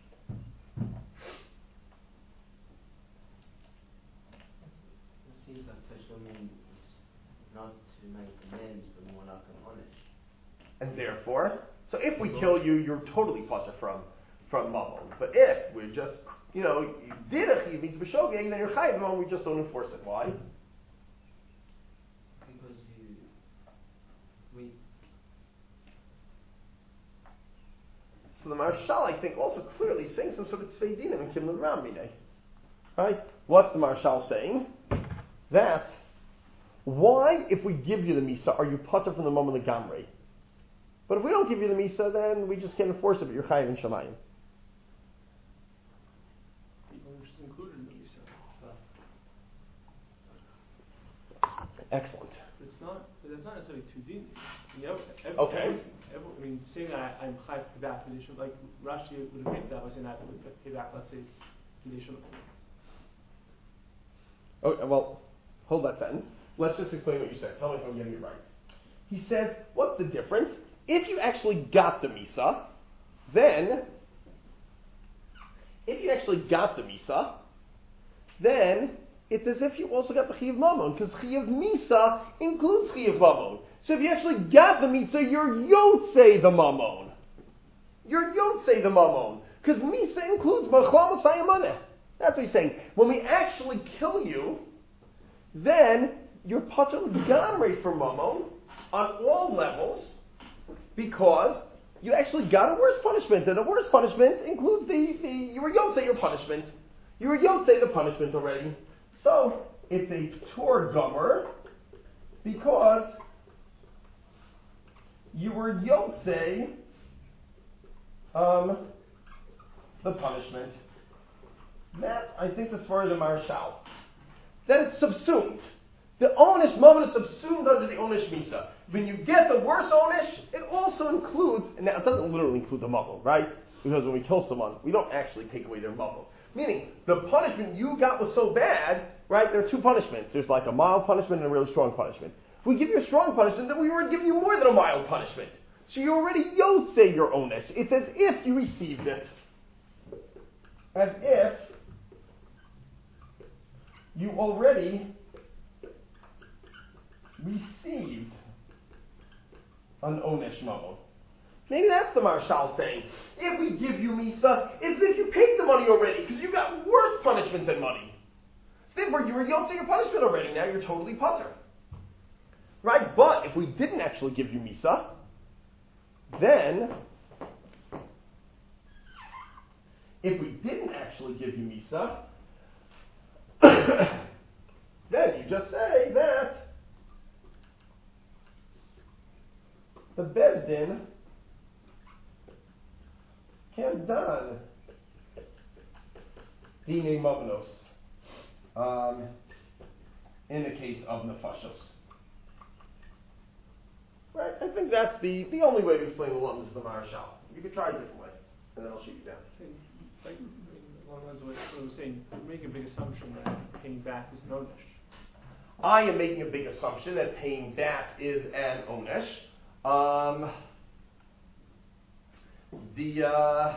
It seems like Teshuvah means not to make amends, but more like an honest. And therefore, so if we kill you, you're totally pater from from Mammon. But if we just, you know, you did a chiv means b'shogeg, then you're chayiv Mammon, we just don't enforce it. Why? Because you, we. So the Marshal, I think, also clearly saying some sort of tzvei dinim and kimlin ramine. Right? What's the Marshal saying? That why, if we give you the misa, are you pater from the moment of gamrei? But if we don't give you the misa, then we just can't enforce it. But you're chayiv in shamayim. Which is included in the misa. Excellent. But it's not. But that's not necessarily two din. You know, every, Okay. every, every, I mean, saying I, I'm chayiv to pay back condition, like Rashi would agree to that by saying that I would pay back, let's say, condition. Okay, well, hold that sentence. Let's just explain what you said. Tell me if I'm getting it right. He says, what's the difference? If you actually got the Misa, then, if you actually got the Misa, then it's as if you also got the Chiyav Mammon, because Chiyav Misa includes Chiyav Mammon. So if you actually got the Misa, you're Yotzei the Mammon. You're Yotzei the Mammon, because Misa includes B'chol Masayamane. That's what he's saying. When we actually kill you, then you're pater gamrei for Mammon on all levels, because you actually got a worse punishment, and a worse punishment includes the, the you were Yotzei your punishment. You were Yotzei the punishment already. So it's a Tor Gomer, because you were Yotzei um, the punishment. That's, I think, as far as the Marshal. That it's subsumed. The Onish moment is subsumed under the Onish Misa. When you get the worse Onish, it also includes, and now it doesn't literally include the Mabul, right? Because when we kill someone, we don't actually take away their Mabul. Meaning, the punishment you got was so bad, right? There are two punishments. There's like a mild punishment and a really strong punishment. If we give you a strong punishment, then we already give you more than a mild punishment. So you already Yotzei your Onish. It's as if you received it. As if you already received an Onesh Mammon. Maybe that's the Marshal saying. If we give you Misa, it's as if you paid the money already, because you got worse punishment than money. So therefore, you were Yotzei your punishment already. Now you're totally pater. Right? But if we didn't actually give you Misa, then, if we didn't actually give you Misa, then you just say that the Bezdin can done Dine Mavanos um, in the case of Nefashos. Right? I think that's the, the only way to explain the London is the Marshal. You could try a different way, and then I'll shoot you down. Okay, like, I mean, along those lines, what I was saying, you make a big assumption that paying back is an onesh. I am making a big assumption that paying back is an onesh. Um, the uh,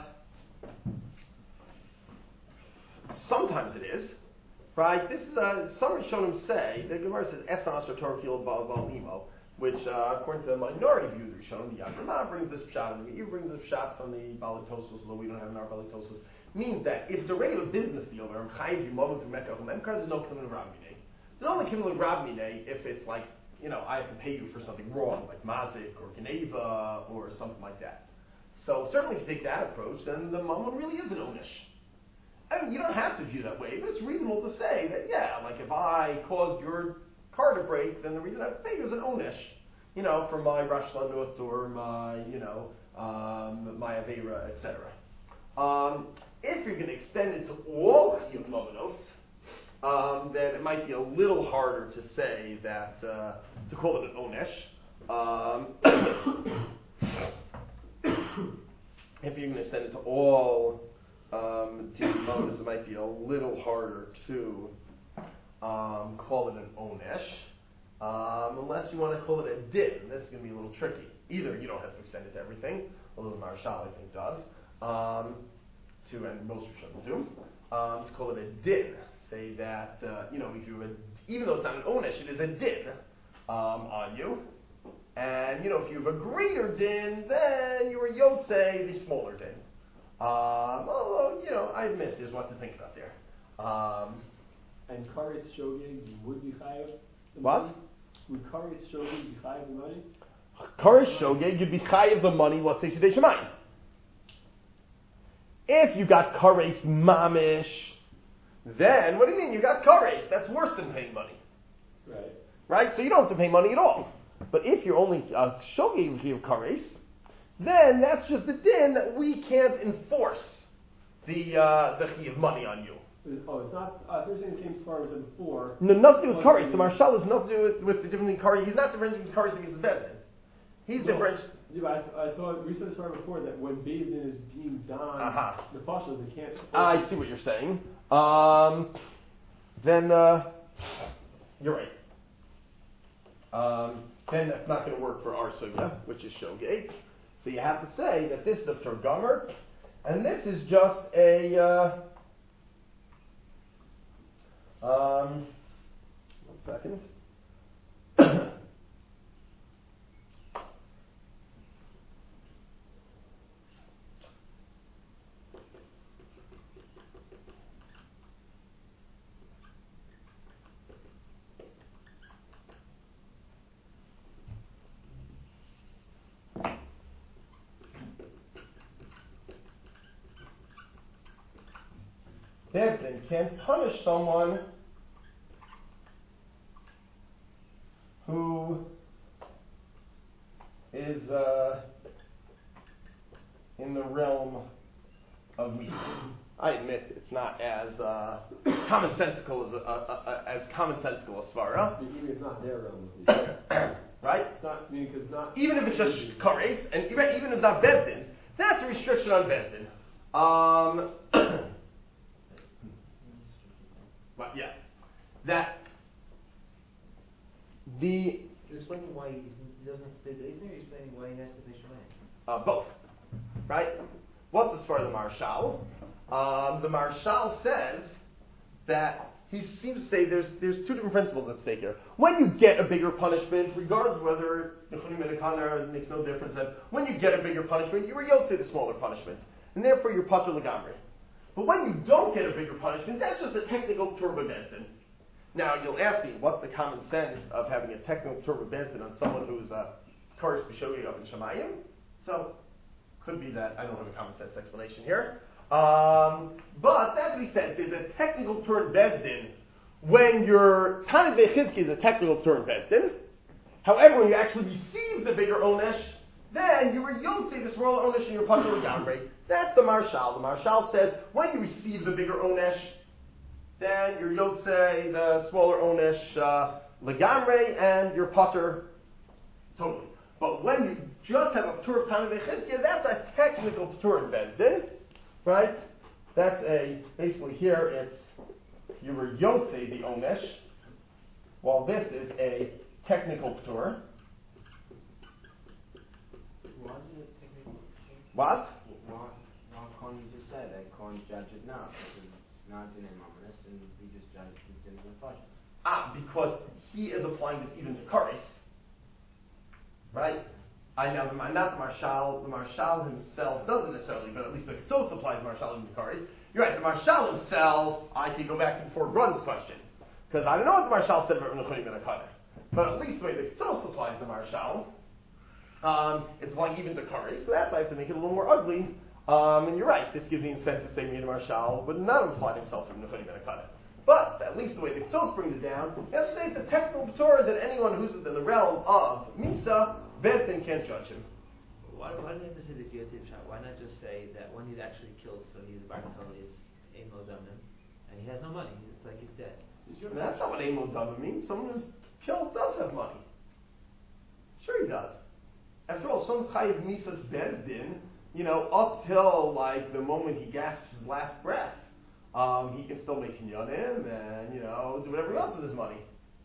sometimes it is, right? This is uh, some Rishonim say the Gemara says Esan Asher Torah Kilo Bal Balimo, which uh, according to the minority view of the Rishonim, the Yad brings this pshat, and you bring this pshat from the Balitosos, although we don't have in our Balitosos, means that if it's a regular business deal where I'm chayiv you moment through Mekach Memkar, there's no Kimon Rav Minei. There's only Kimon Rav Minei if it's like, you know, I have to pay you for something wrong, like Mazik or Geneva or something like that. So certainly if you take that approach, then the Mammon really is an Onish. I mean, you don't have to view that way, but it's reasonable to say that, yeah, like if I caused your car to break, then the reason I have to pay you is an Onish. You know, for my Rosh Lanut or my, you know, um, my Aveira, et cetera. Um, if you're going to extend it to all Chiyuv Momenos, um, then it might be a little harder to say that, uh, to call it an Onesh. Um, if you're going to extend it to all um, Chiyuv Momenos, it might be a little harder to um, call it an Onesh. Um, unless you want to call it a din. This is going to be a little tricky. Either you don't have to extend it to everything, although the Marshal I think does, um, to, and most Rishonim do, um, to call it a din. Say that, uh, you know, if you have a, even though it's not an onesh, it is a din um, on you. And, you know, if you have a greater din, then you are yotzei, the smaller din. Um, although, you know, I admit there's what to think about there. Um, And Karis Shogeg would be chayav. What? Would Karis Shogeg be chayav the money? Karis Shogeg, you'd be chayav the money, let's say, Shidei Shemayim. If you got Kares Mamish, then, what do you mean? You got Kares. That's worse than paying money. Right. Right? So you don't have to pay money at all. But if you're only uh, Shogeg Chiyuv Kares, then that's just the din that we can't enforce the uh, the Chiyuv money on you. Oh, it's not, uh, they're saying the same svar as before. No, nothing to do with Kares. The Marshal has nothing to do with, with the difference in Kares. He's not differentiating Kares against the Bezdin. He's no. different. Yeah, but I, th- I thought, we said this right before, that when Bezdin is being done, Uh-huh. the Pashas, it can't. I see what you're saying. Um, then, uh, you're right. Um, then that's not going to work for our sugya, which is Shogeg. So you have to say that this is a Turgomer, and this is just a, uh, um, one second. Devin can punish someone who is uh, in the realm of meat. I admit it's not as uh, commonsensical as uh, uh, as commonsensical as svara. Even it's not their realm. Right? It's not, I mean, because it's not. Even if it's just kares, and even, even if it's not bezdin, that's a restriction on bezdin. Um, but yeah, that the You're explaining why he's, he doesn't have to pay the Eisner, or you're explaining why he has to pay Shemayim? uh, both, right? What's as far as the Marshal? Um, the Marshal says that he seems to say there's there's two different principles at stake here. When you get a bigger punishment, regardless of whether Nechunim and Akanar makes no difference, and when you get a bigger punishment, you were yotze the smaller punishment, and therefore you're patur legamri. But when you don't get a bigger punishment, that's just a technical turba bezdin. Now you'll ask me, what's the common sense of having a technical turba bezdin on someone who's a kares b'shogeg up in Shemayim? So could be that I don't have a common sense explanation here. Um, but that to be said, it's a technical turn bezdin when your Tanit Vechizki is a technical turn bezdin. However, when you actually receive the bigger onesh, then you were yotze the smaller onesh in your patur legamri. That's the Marshal. The Marshal says when you receive the bigger onesh, then you're yotze the smaller onesh uh, legamri and your patur totally. But when you just have a P'tur of Tana V'Chizkiya, that's a technical P'tur in Bezdin, right? That's a, basically here it's, you were Yotze the Onesh, while this is a technical P'tur. Why is it a technical thing? What? Why, why can't you just say they can't judge it now? Because it's not in Mamonis and we just judge it in the Fashion. Ah, because he is applying this even to Karis. Right? I know, the, not the Marshal, the Marshal himself doesn't necessarily, but at least the Ketsos applies Marshal even to Karis. You're right, the Marshal himself, I could go back to before Grun's question. Because I don't know what the Marshal said about Renuchim and Akana. But at least the way the Ketsos applies the Marshal, um, it's applying even to Karis, so that's why I have to make it a little more ugly. Um, and you're right, this gives the incentive to say me the Marshal would not have applied himself to Renuchim and Akana. But at least the way the Ketsos brings it down, you have to say it's a technical Torah that anyone who's in the realm of Misa, Bezdin can't judge him. Why, why do you have to say this Yotzei Pshat? Why not just say that when he's actually killed, so he's Bartel is Ein Lo Damim, and he has no money, it's like he's dead. That's not what Ein Lo Damim means. Someone who's killed does have money. Sure he does. After all, someone's Chayiv Misa's Bezdin, you know, up till like the moment he gasps his last breath, um, he can still make kinyanim and, you know, do whatever he wants with his money.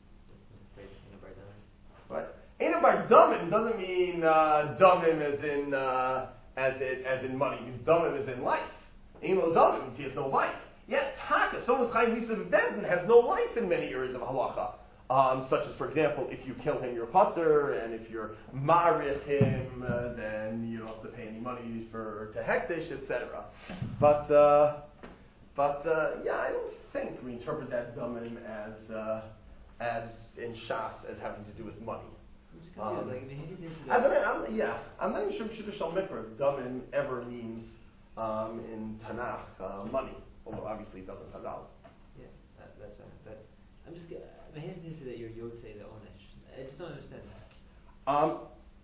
But Ein Bar Damim doesn't mean uh, Damim as in uh, as it as in money. It means Damim as in life. Ein Lo Damim means he has no life. Yes, Taka, someone's Chayiv Misav Bezdin has no life in many areas of halacha. Um, such as, for example, if you kill him, you're pater, and if you're marich him, uh, then you don't have to pay any money for to hektish, et cetera. But uh, but uh, yeah, I don't think we interpret that damim as uh, as in Shas as having to do with money. Um, like, I mean, he thinks I that- don't, I'm, yeah, I'm not even sure Shidduch Shal Mikra if damim ever means um, in Tanakh uh, money, although obviously it doesn't Hazal. Yeah, that, that's right. But I'm just, I mean, he thinks that you're Yotzei the Onesh. I just don't understand that. Um,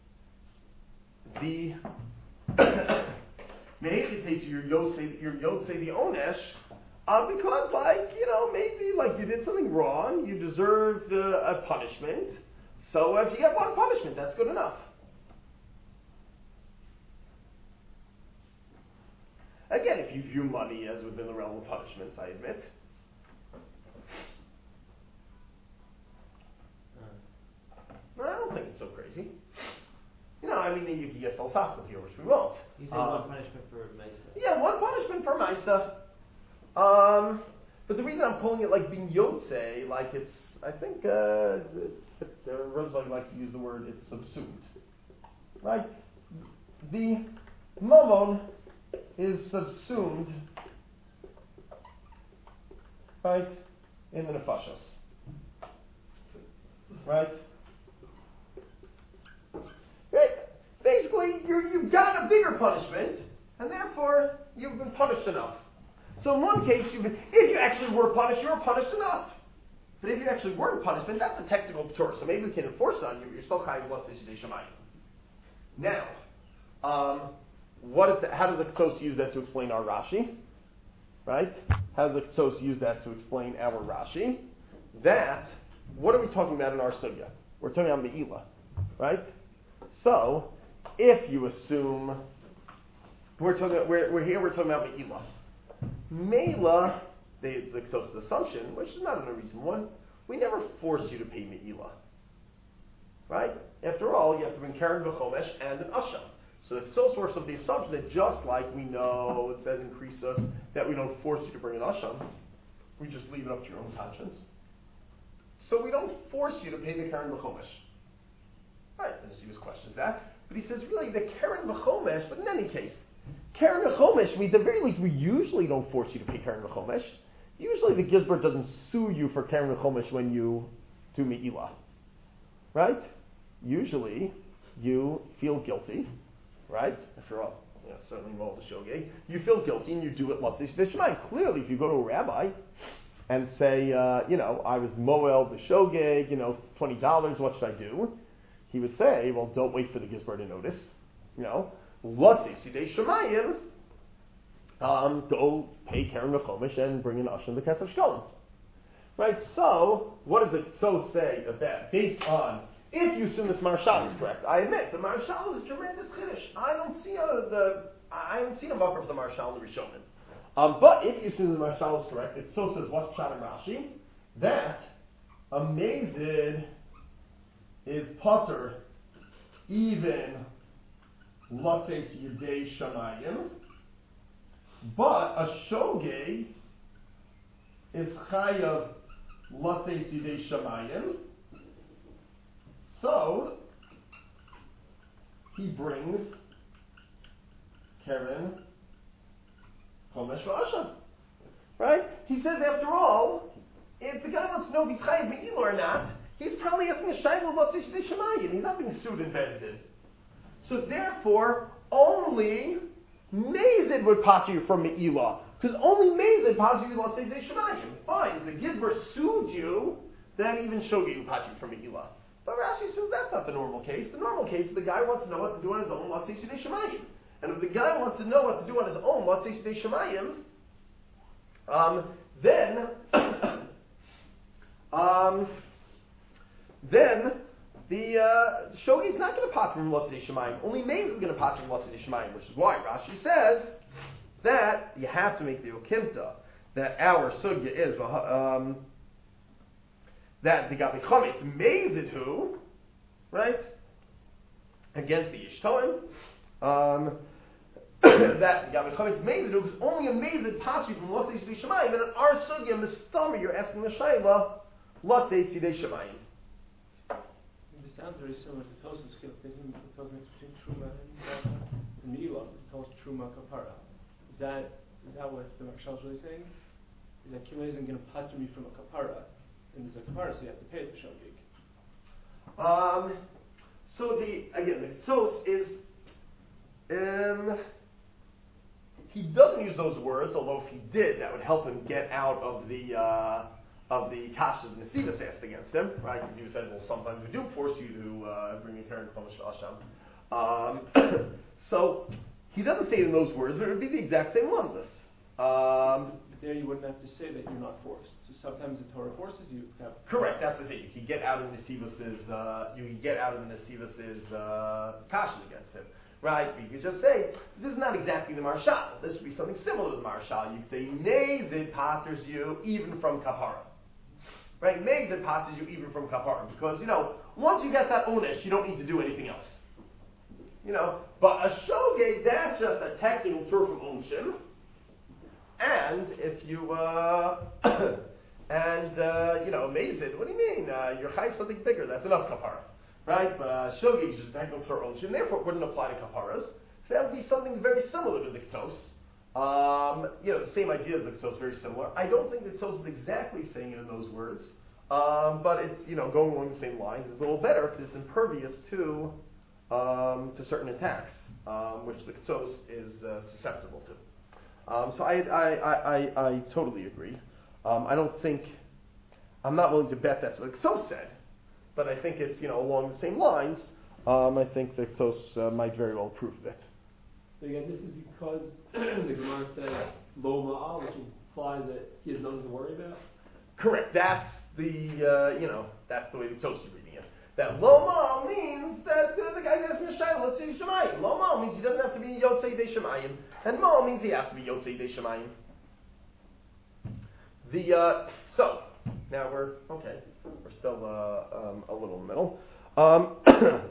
the Mehechi takes your Yosei, your Yosei the Onesh, uh, because like, you know, maybe like you did something wrong, you deserved uh, a punishment, so if you get one punishment, that's good enough. Again, if you view money as within the realm of punishments, I admit. I don't think it's so crazy. You know, I mean, you can get philosophical here, which we won't. You say Um, one punishment for Mesa. Yeah, one punishment for Misa. Um, but the reason I'm calling it like being Yotze, like it's, I think, uh, the, the Roosevelt like to use the word, it's subsumed. Right? The Mammon is subsumed, right, in the Nefashos. Right? Right? Basically, you you've got a bigger punishment, and therefore you've been punished enough. So in one case, you've been, if you actually were punished, you were punished enough. But if you actually weren't punished, then that's a technical Torah. So maybe we can enforce it on you. You're still chayiv l'tzei shidei shamayim. Now, um, what is the, how does the Ketsos use that to explain our Rashi? Right? How does the Ketsos use that to explain our Rashi? That, what are we talking about in our sugya? We're talking about Me'ilah, right? So, if you assume, we're talking, we're, we're here, we're talking about Me'ilah. Me'ilah, the Ketsos' assumption, which is not an unreasonable one, we never force you to pay Me'ilah. Right? After all, you have to bring Karen v'chomesh and an Asham. So the Ketsos works of the assumption that just like we know, it says in Krisos, that we don't force you to bring an Asham, we just leave it up to your own conscience. So we don't force you to pay the Karen v'chomesh. Right, and Yosefus questions that. But he says, really, the Karen v'chomesh, but in any case, Karen v'chomesh, we, at the very least, we usually don't force you to pay Karen v'chomesh. Usually the Gizber doesn't sue you for Karen v'chomesh when you do Me'ilah. Right? Usually, you feel guilty, right? After all, you know, certainly involved the shogeg. You feel guilty and you do it l'tzei shidei shamayim. Clearly, if you go to a rabbi and say, uh, you know, I was moel the shogeg, you know, twenty dollars, what should I do? He would say, well, don't wait for the Gizber to notice. You know, l'tzei shidei shamayim, um, go pay Karen v'chomesh and bring an asham the kesef shkolim. Right? So, what does the Tzos say of that? Based on If you assume this Marshal is correct, I admit the Marshal is a tremendous chiddush. I don't see a, the I haven't seen a mucker for the Marshal in the Rishonim. Um, but if you assume the Marshal is correct, it so says what's Pshat and Rashi that a mazid is potter even Latzeis Yidei Shamayim, but a shogeg is chayav Latzeis Yidei Shamayim. So he brings Keren Chomesh V'Asham. Right? He says, after all, if the guy wants to know if he's chayav me'ila or not, he's probably asking a shayla Latzeis Yidei Shamayim. He's not being sued and vested. So therefore, only Mazid would pater you from Me'ilah. Because only Mazid paters you Latzeis Yidei Shamayim. Fine, if the Gizber sued you, then even Shogeg would pater you from Me'ilah. But Rashi says that's not the normal case. The normal case is the guy wants to know what to do on his own, Latzeis Yidei Shamayim. And if the guy wants to know what to do on his own, Latzeis Yidei Shamayim, um, then, um, then, the uh, Shogi is not going to pater from Latzeis Shamayim. Only Maze is going to pater from Latzeis Shamayim, which is why Rashi says that you have to make the Okimta, that our sugya is um, that the Gabi Chometz Mazid who, right, against the Yishtoim, um, that the Gabi Chometz Mazid who is only a Mazid pater from Latzeis Yidei Shamayim, and in our sugya, Mistama, you're asking the Shaila, Latzeis Yidei Shamayim. This sounds very similar to Tos's skill. The Tos makes between Truma and and Me'ilah. He calls Truma Kapara. Is that is that what the Marshal is really saying? Is that Kilei isn't going to pater me from a Kapara, and there's a Kapara, so you have to pay the Shogeg. Um. So the again the Tos is um. He doesn't use those words, although if he did, that would help him get out of the. Uh, of the Kasha of Nesivas asked against him, right? Because you said, well, sometimes we do force you to uh, bring a Keren Chomesh V'Asham. Um, so, he doesn't say it in those words, but it would be the exact same lumdus. Um, but there you wouldn't have to say that you're not forced. So sometimes the Torah forces you to have... Correct, that's the thing. You can get out of Nesivas's, uh, you can get out of Nesivas's uh, Kasha against him. Right? But you could just say, this is not exactly the Marshal. This would be something similar to the Marshal. You could say, Nezid paters you even from Kapara. Right? Megzid paters you even from Kapara. Because, you know, once you get that Onesh, you don't need to do anything else. You know, but a Shogeg, that's just a technical term from Onshim. And if you, uh, and, uh, you know, Megzid, what do you mean? Uh, you're chayv something bigger. That's enough Kapara. Right? But uh, Shogeg is just a technical term from Onshim. Therefore, it wouldn't apply to Kaparas. So that would be something very similar to the Ktos. Um, you know, the same idea as the Ktos, very similar. I don't think the Ktos is exactly saying it in those words, um, but it's, you know, going along the same lines. It's a little better because it's impervious to um, to certain attacks, um, which the Ktos is uh, susceptible to. Um, so I, I, I, I, I totally agree. Um, I don't think, I'm not willing to bet that's what the Ktos said, but I think it's, you know, along the same lines. Um, I think the Ktos uh, might very well approve of it. So again, this is because the Gemara said lo ma'al, which implies that he has nothing to worry about. Correct. That's the uh, you know that's the way the Tos is reading it. That lo ma'al means that uh, the guy's asking a shayla. Let's say shemayim. Lo ma'al means he doesn't have to be yotzei de shemayim, and ma'al means he has to be yotzei de shemayim. The uh, so now we're okay. We're still uh, um, a little in the middle, um,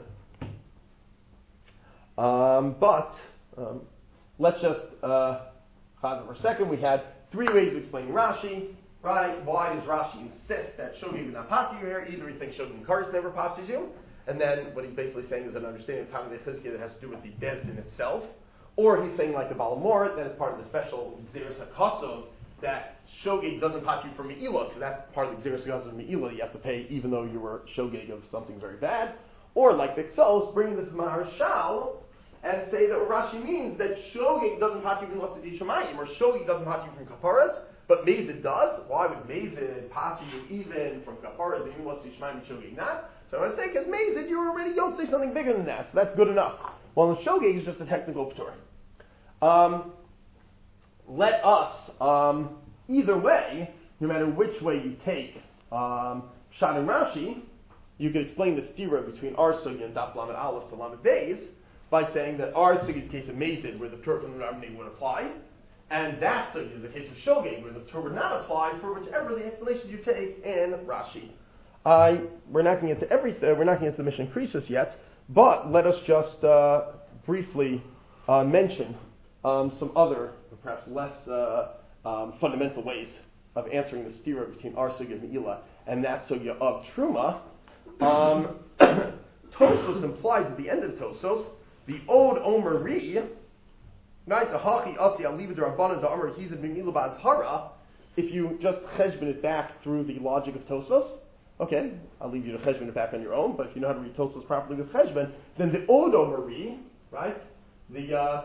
um, but. Um, let's just uh, for a second. We had three ways of explaining Rashi, right? Why does Rashi insist that Shogeg is not pater you here? Either he thinks Shogeg and Karis never paters you, and then what he's basically saying is an understanding of Talmud Chizkiah that has to do with the Bezdin itself, or he's saying like the Balamor that is part of the special Xeris HaKosov that Shogeg doesn't pater you from Me'ilah, because that's part of the Xeris HaKosov of Me'ilah. You have to pay even though you were Shogeg of something very bad, or like the Ksos, bringing this Maharshal and say that what Rashi means that Shogeg doesn't pater you from Latzeis Shamayim, or Shogeg doesn't pater you from Kaparas, but Mazid does. Why would Mazid pater you even from Kaparas and even Latzeis Shamayim and Shogeg not? So I want to say, because Mazid, you're already Yotzei something bigger than that, so that's good enough. Well, the Shogeg is just a technical P'tur. Um, let us, um, either way, no matter which way you take um, Pshat and Rashi, you could explain the stira between our sugya and Daf Lamed Aleph to Lamed Beis by saying that our sugya is a case of Mazid, where the Torah and Rabbanah would apply, and that sugya is a case of Shogeg, where the Torah would not apply, for whichever the explanation you take in Rashi. I, we're not going into everything, we're not going into the Mishnah Krisos yet, but let us just uh, briefly uh, mention um, some other, perhaps less uh, um, fundamental ways of answering the stira between our sugya Me'ila and that sugya of Truma. Um, Tosos implies at the end of Tosos, the Od Omer Ri, right, the Hachi Asi Aliva Rabbanan the Omer Hizad Me'ila Ba'azhara, if you just cheshbon it back through the logic of Tosos, okay, I'll leave you to cheshbon it back on your own, but if you know how to read Tosos properly with cheshbon, then the Od Omer Ri, right, the uh,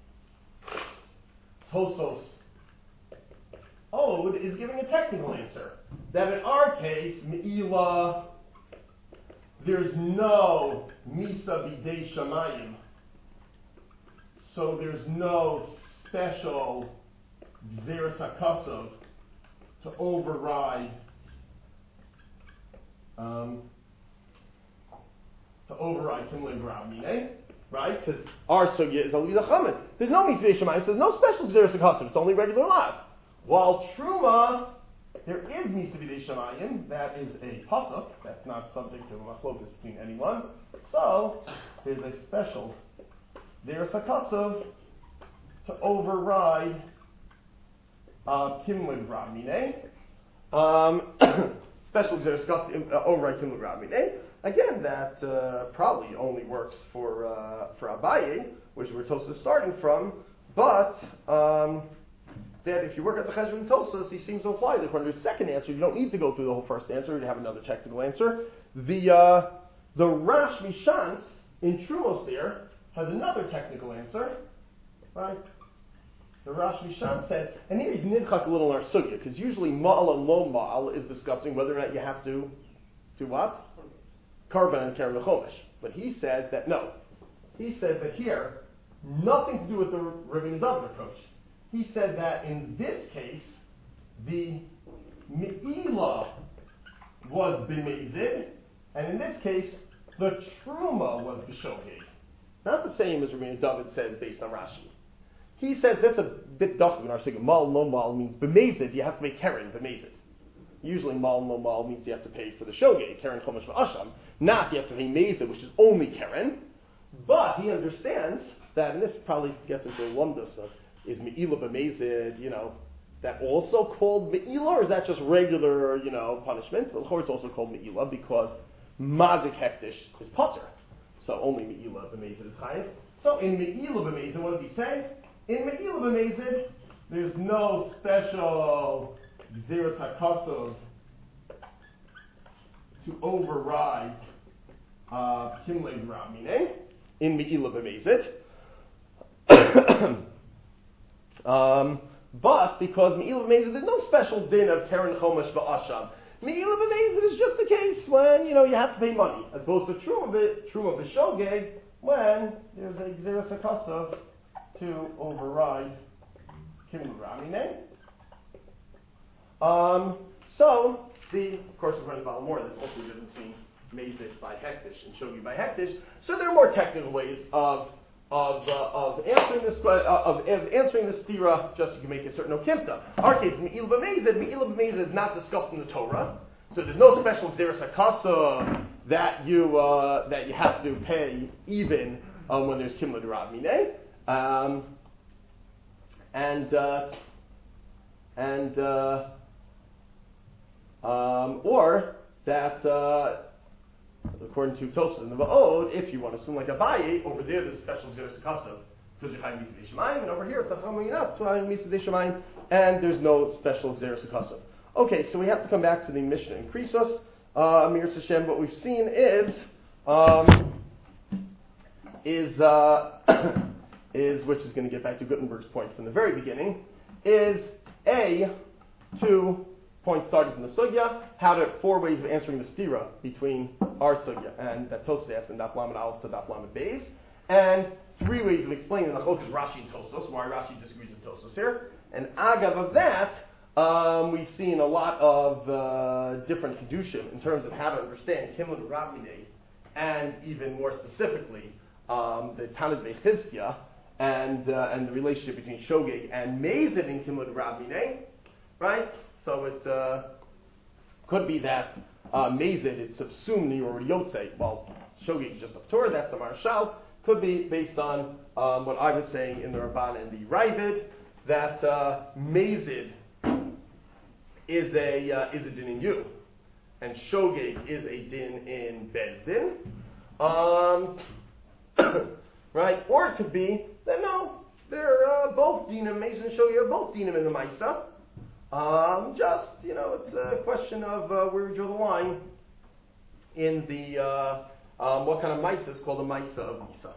Tosos Ode is giving a technical answer. That in our case, Me'ila, there's no Misa B'dei Shamayim. So there's no special Gzeres HaKasav to override um, to override Kimlei B'Rabmineh. Right? Because our sugya is Aliyah Chamed. There's no Misa B'dei Shamayim, so there's no special Gzeres HaKasav. It's only regular lav. While Truma, there is Misa B'dei Shamayim, that is a pasuk, that's not subject to a machlokas between anyone. So, there's a special Zeres HaKasav to override uh, Kimlin Rabmineh. Um, special Zeres HaKasav to uh, override Kimlin Rabmineh. Again, that uh, probably only works for uh, for Abaye, which we're Tosos starting from, but um, that if you work at the Cheshbon and Tosos, he seems to apply that according to his second answer, you don't need to go through the whole first answer to have another technical answer. The uh, the Rash Mishantz in Trumos there has another technical answer, right? The Rash Mishantz says, and here he's nidchak a little in our sugya, because usually Ma'al and Lo Ma'al is discussing whether or not you have to do what? Karban and Karen Chomesh. But he says that no. He says that here, nothing to do with the Rabbeinu David approach. He said that in this case, the Me'ila was b'mezid, and in this case, the Truma was b'shogeg. Not the same as Rabbeinu David says based on Rashi. He says that's a bit duchim in our sigma. Mal no mal means b'mezid, you have to make keren b'mezid. Usually mal no mal means you have to pay for the shogeg, keren chomesh v'asham. Not you have to pay mezid, which is only keren. But he understands that, and this probably gets into a lumdus of, is Me'ila b'mezid, you know, that also called Me'ila, or is that just regular, you know, punishment? Of course, it's also called Me'ila because Mazik Hektish is Potter. So only Me'ila b'mezid is Chayiv. So in Me'ila b'mezid, what does he say? In Me'ila b'mezid, there's no special Gzeres HaKasav to override uh, Kimlei B'Rabmineh in Me'ila b'mezid. Um, but because Me'ila b'mezid, there's no special din of Keren Chomesh Ba'asham. Me'ila b'mezid is just the case when, you know, you have to pay money, as opposed to Truma b'shogeg, when there's a Gzeres HaKasav to override Kimlei B'Rabmineh. Um, so, the, of course, we're going to follow more. There's also a difference between Mezid by Hektish and Shogeg by Hektish. So there are more technical ways of Of, uh, of answering this uh, of, of answering this stira, just so you can make a certain okimta. Our case, Me'ila b'mezid, Me'ila b'mezid is not discussed in the Torah, so there's no special Gzeres HaKasav that you uh, that you have to pay even um, when there's Kimla D'Rabmineh, um, and uh, and uh, um, or that. Uh, According to Tosfos and the Va'od, if you want to assume like Abaye, over there there's a special Gzeres HaKasav because you're Chayim Misa B'dei Shamayim, and over here it's Chayim Misa B'dei Shamayim, and there's no special Gzeres HaKasav. Okay, so we have to come back to the Mishnah in Krisos. Uh, Amir Hashem, what we've seen is um, is uh, is which is going to get back to Gutenberg's point from the very beginning, is a two. Point starting from the sugya, how to four ways of answering the stira between our sugya and that Tosfos asked in Daf Lamed Aleph to Daf Lamed Beis, and three ways of explaining the Chilkas Rashi and Tosfos, why Rashi disagrees with Tosfos here. And agav of that, um, we've seen a lot of uh, different Kedushim in terms of how to understand Kimud Rabminei, and even more specifically, um, the Tanit Bechizkia, and uh, and the relationship between Shogeg and Mazid in Kimud Rabminei, right? So it uh, could be that uh, Mazid, it's subsumed in your Yotze. Well, Shogeg is just a Torah, that's the Marshal. Could be based on um, what I was saying in the Ramban and the Ravid, that uh, Mazid is a uh, is a din in you, and Shogeg is a din in Bezdin. Um, right? Or it could be that no, they're uh, both dinim, Mazid and Shogeg are both dinim in the Maisa. Um, just, you know, it's a question of uh, where we draw the line in the, uh, um, what kind of Maisa is called a Maisa of Misa.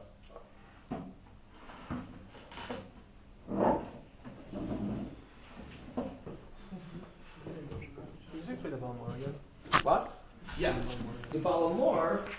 Can you just explain the Baal Mor again? What? Yeah. The Baal Mor